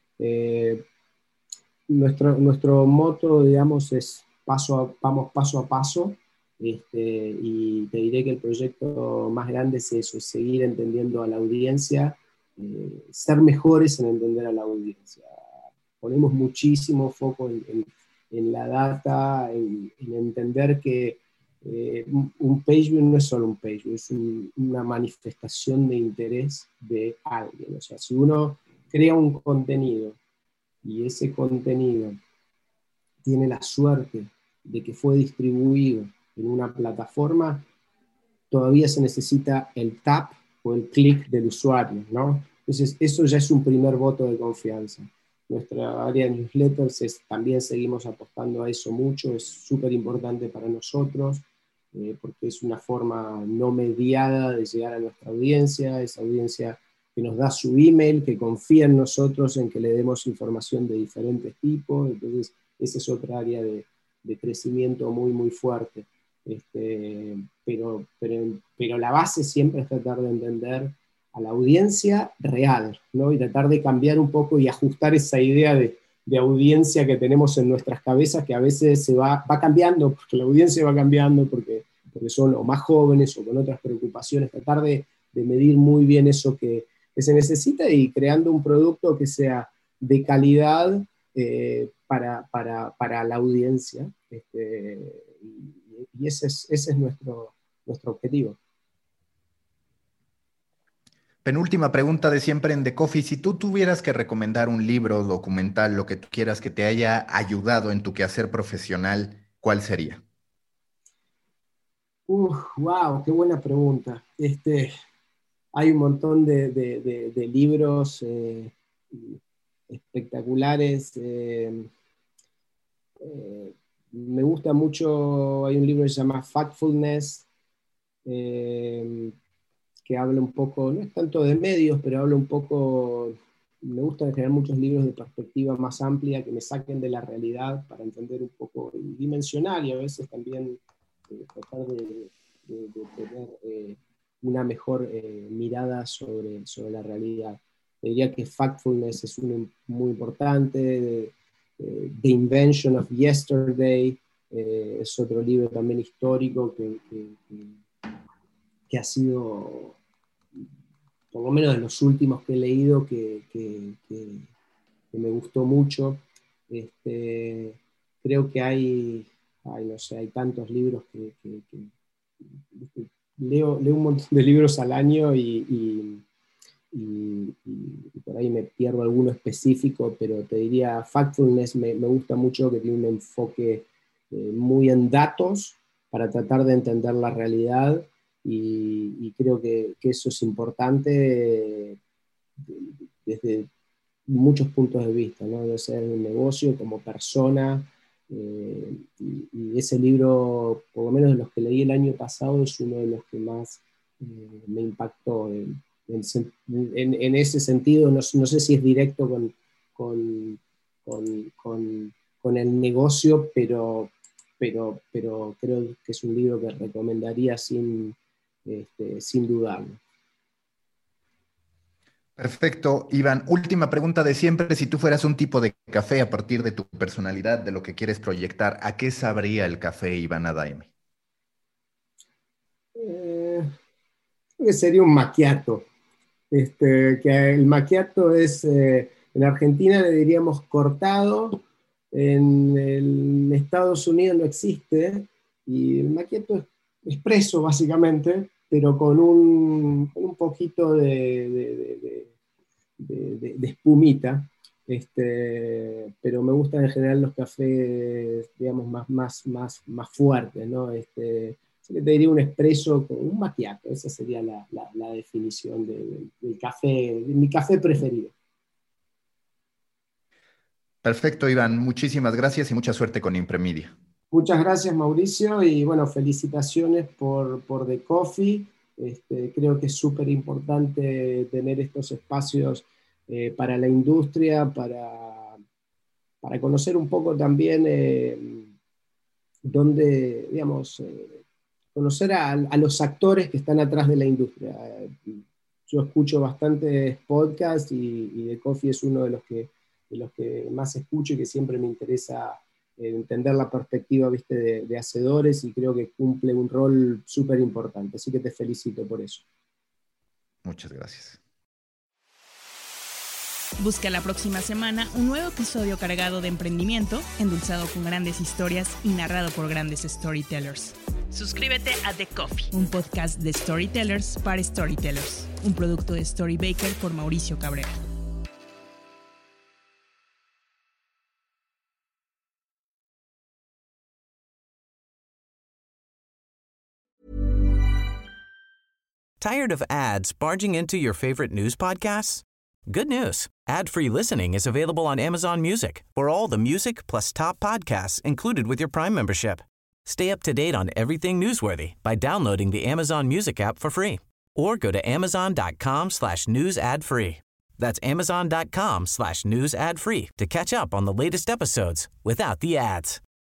B: Eh, nuestro, nuestro moto, digamos, es paso a, vamos paso a paso, este, y te diré que el proyecto más grande es eso, es seguir entendiendo a la audiencia, eh, ser mejores en entender a la audiencia. Ponemos muchísimo foco en, en, en la data, en, en entender que eh, un page view no es solo un page view, es un, una manifestación de interés de alguien. O sea, si uno crea un contenido y ese contenido tiene la suerte de que fue distribuido en una plataforma, todavía se necesita el tap o el clic del usuario, ¿no? Entonces, eso ya es un primer voto de confianza. Nuestra área de newsletters es, también seguimos apostando a eso mucho, es súper importante para nosotros, eh, porque es una forma no mediada de llegar a nuestra audiencia, esa audiencia que nos da su email, que confía en nosotros, en que le demos información de diferentes tipos. Entonces, esa es otra área de, de crecimiento muy, muy fuerte. Este, pero, pero, pero la base siempre es tratar de entender a la audiencia real, ¿no? Y tratar de cambiar un poco y ajustar esa idea de, de audiencia que tenemos en nuestras cabezas, que a veces se va, va cambiando, porque la audiencia va cambiando, porque, porque son o más jóvenes o con otras preocupaciones. Tratar de, de medir muy bien eso que, que se necesita y creando un producto que sea de calidad eh, para, para, para la audiencia. Este, y, y ese es, ese es nuestro, nuestro objetivo.
C: Penúltima pregunta de siempre en The Coffee. Si tú tuvieras que recomendar un libro, documental, lo que tú quieras que te haya ayudado en tu quehacer profesional, ¿cuál sería?
B: Uh, wow, qué buena pregunta. Este, hay un montón de, de, de, de libros eh, espectaculares. Eh, eh, me gusta mucho, hay un libro que se llama Factfulness, eh, que habla un poco, no es tanto de medios, pero habla un poco, me gusta generar muchos libros de perspectiva más amplia que me saquen de la realidad para entender un poco y dimensionar y a veces también eh, tratar de, de, de tener eh, una mejor eh, mirada sobre, sobre la realidad. Te diría que Factfulness es uno muy importante, de, de, The Invention of Yesterday, eh, es otro libro también histórico que, que, que, que ha sido por lo menos de los últimos que he leído, que, que, que, que me gustó mucho. Este, creo que hay, ay, no sé, hay tantos libros que, que, que leo, leo un montón de libros al año y, y, y, y por ahí me pierdo alguno específico, pero te diría Factfulness me, me gusta mucho, que tiene un enfoque eh, muy en datos para tratar de entender la realidad y, y creo que, que eso es importante eh, desde muchos puntos de vista, ¿no? De ser un negocio como persona. Eh, y, y ese libro, por lo menos de los que leí el año pasado, es uno de los que más eh, me impactó en, en, en, en ese sentido. No, no sé si es directo con, con, con, con, con el negocio, pero, pero, pero creo que es un libro que recomendaría sin, este, sin dudarlo.
C: Perfecto, Iván. Última pregunta de siempre. Si tú fueras un tipo de café a partir de tu personalidad, de lo que quieres proyectar, ¿a qué sabría el café Iván Adaime?
B: Eh, creo que sería un macchiato. Este, que el macchiato es, eh, en Argentina le diríamos cortado, en el Estados Unidos no existe, y el macchiato es expreso básicamente, pero con un, con un poquito de, de, de, de, de, de espumita. Este, pero me gustan en general los cafés, digamos, más, más, más, más fuertes, ¿no? Este, así que te diría un espresso con un macchiato, esa sería la, la, la definición de, de, del café, de mi café preferido.
C: Perfecto, Iván. Muchísimas gracias y mucha suerte con Impremedia.
B: Muchas gracias, Mauricio, y bueno, felicitaciones por, por The Coffee. Este, creo que es súper importante tener estos espacios eh, para la industria, para, para conocer un poco también eh, dónde, digamos, eh, conocer a, a los actores que están atrás de la industria. Yo escucho bastantes podcasts y, y The Coffee es uno de los que, de los que más escucho y que siempre me interesa entender la perspectiva, ¿viste? De, de hacedores, y creo que cumple un rol súper importante. Así que te felicito por eso.
C: Muchas gracias.
D: Busca la próxima semana un nuevo episodio cargado de emprendimiento, endulzado con grandes historias y narrado por grandes storytellers. Suscríbete a The Coffee, un podcast de storytellers para storytellers, un producto de Storybaker por Mauricio Cabrera.
A: Tired of ads barging into your favorite news podcasts? Good news. Ad-free listening is available on Amazon Music for all the music plus top podcasts included with your Prime membership. Stay up to date on everything newsworthy by downloading the Amazon Music app for free or go to amazon.com slash news ad free. That's amazon.com slash news ad free to catch up on the latest episodes without the ads.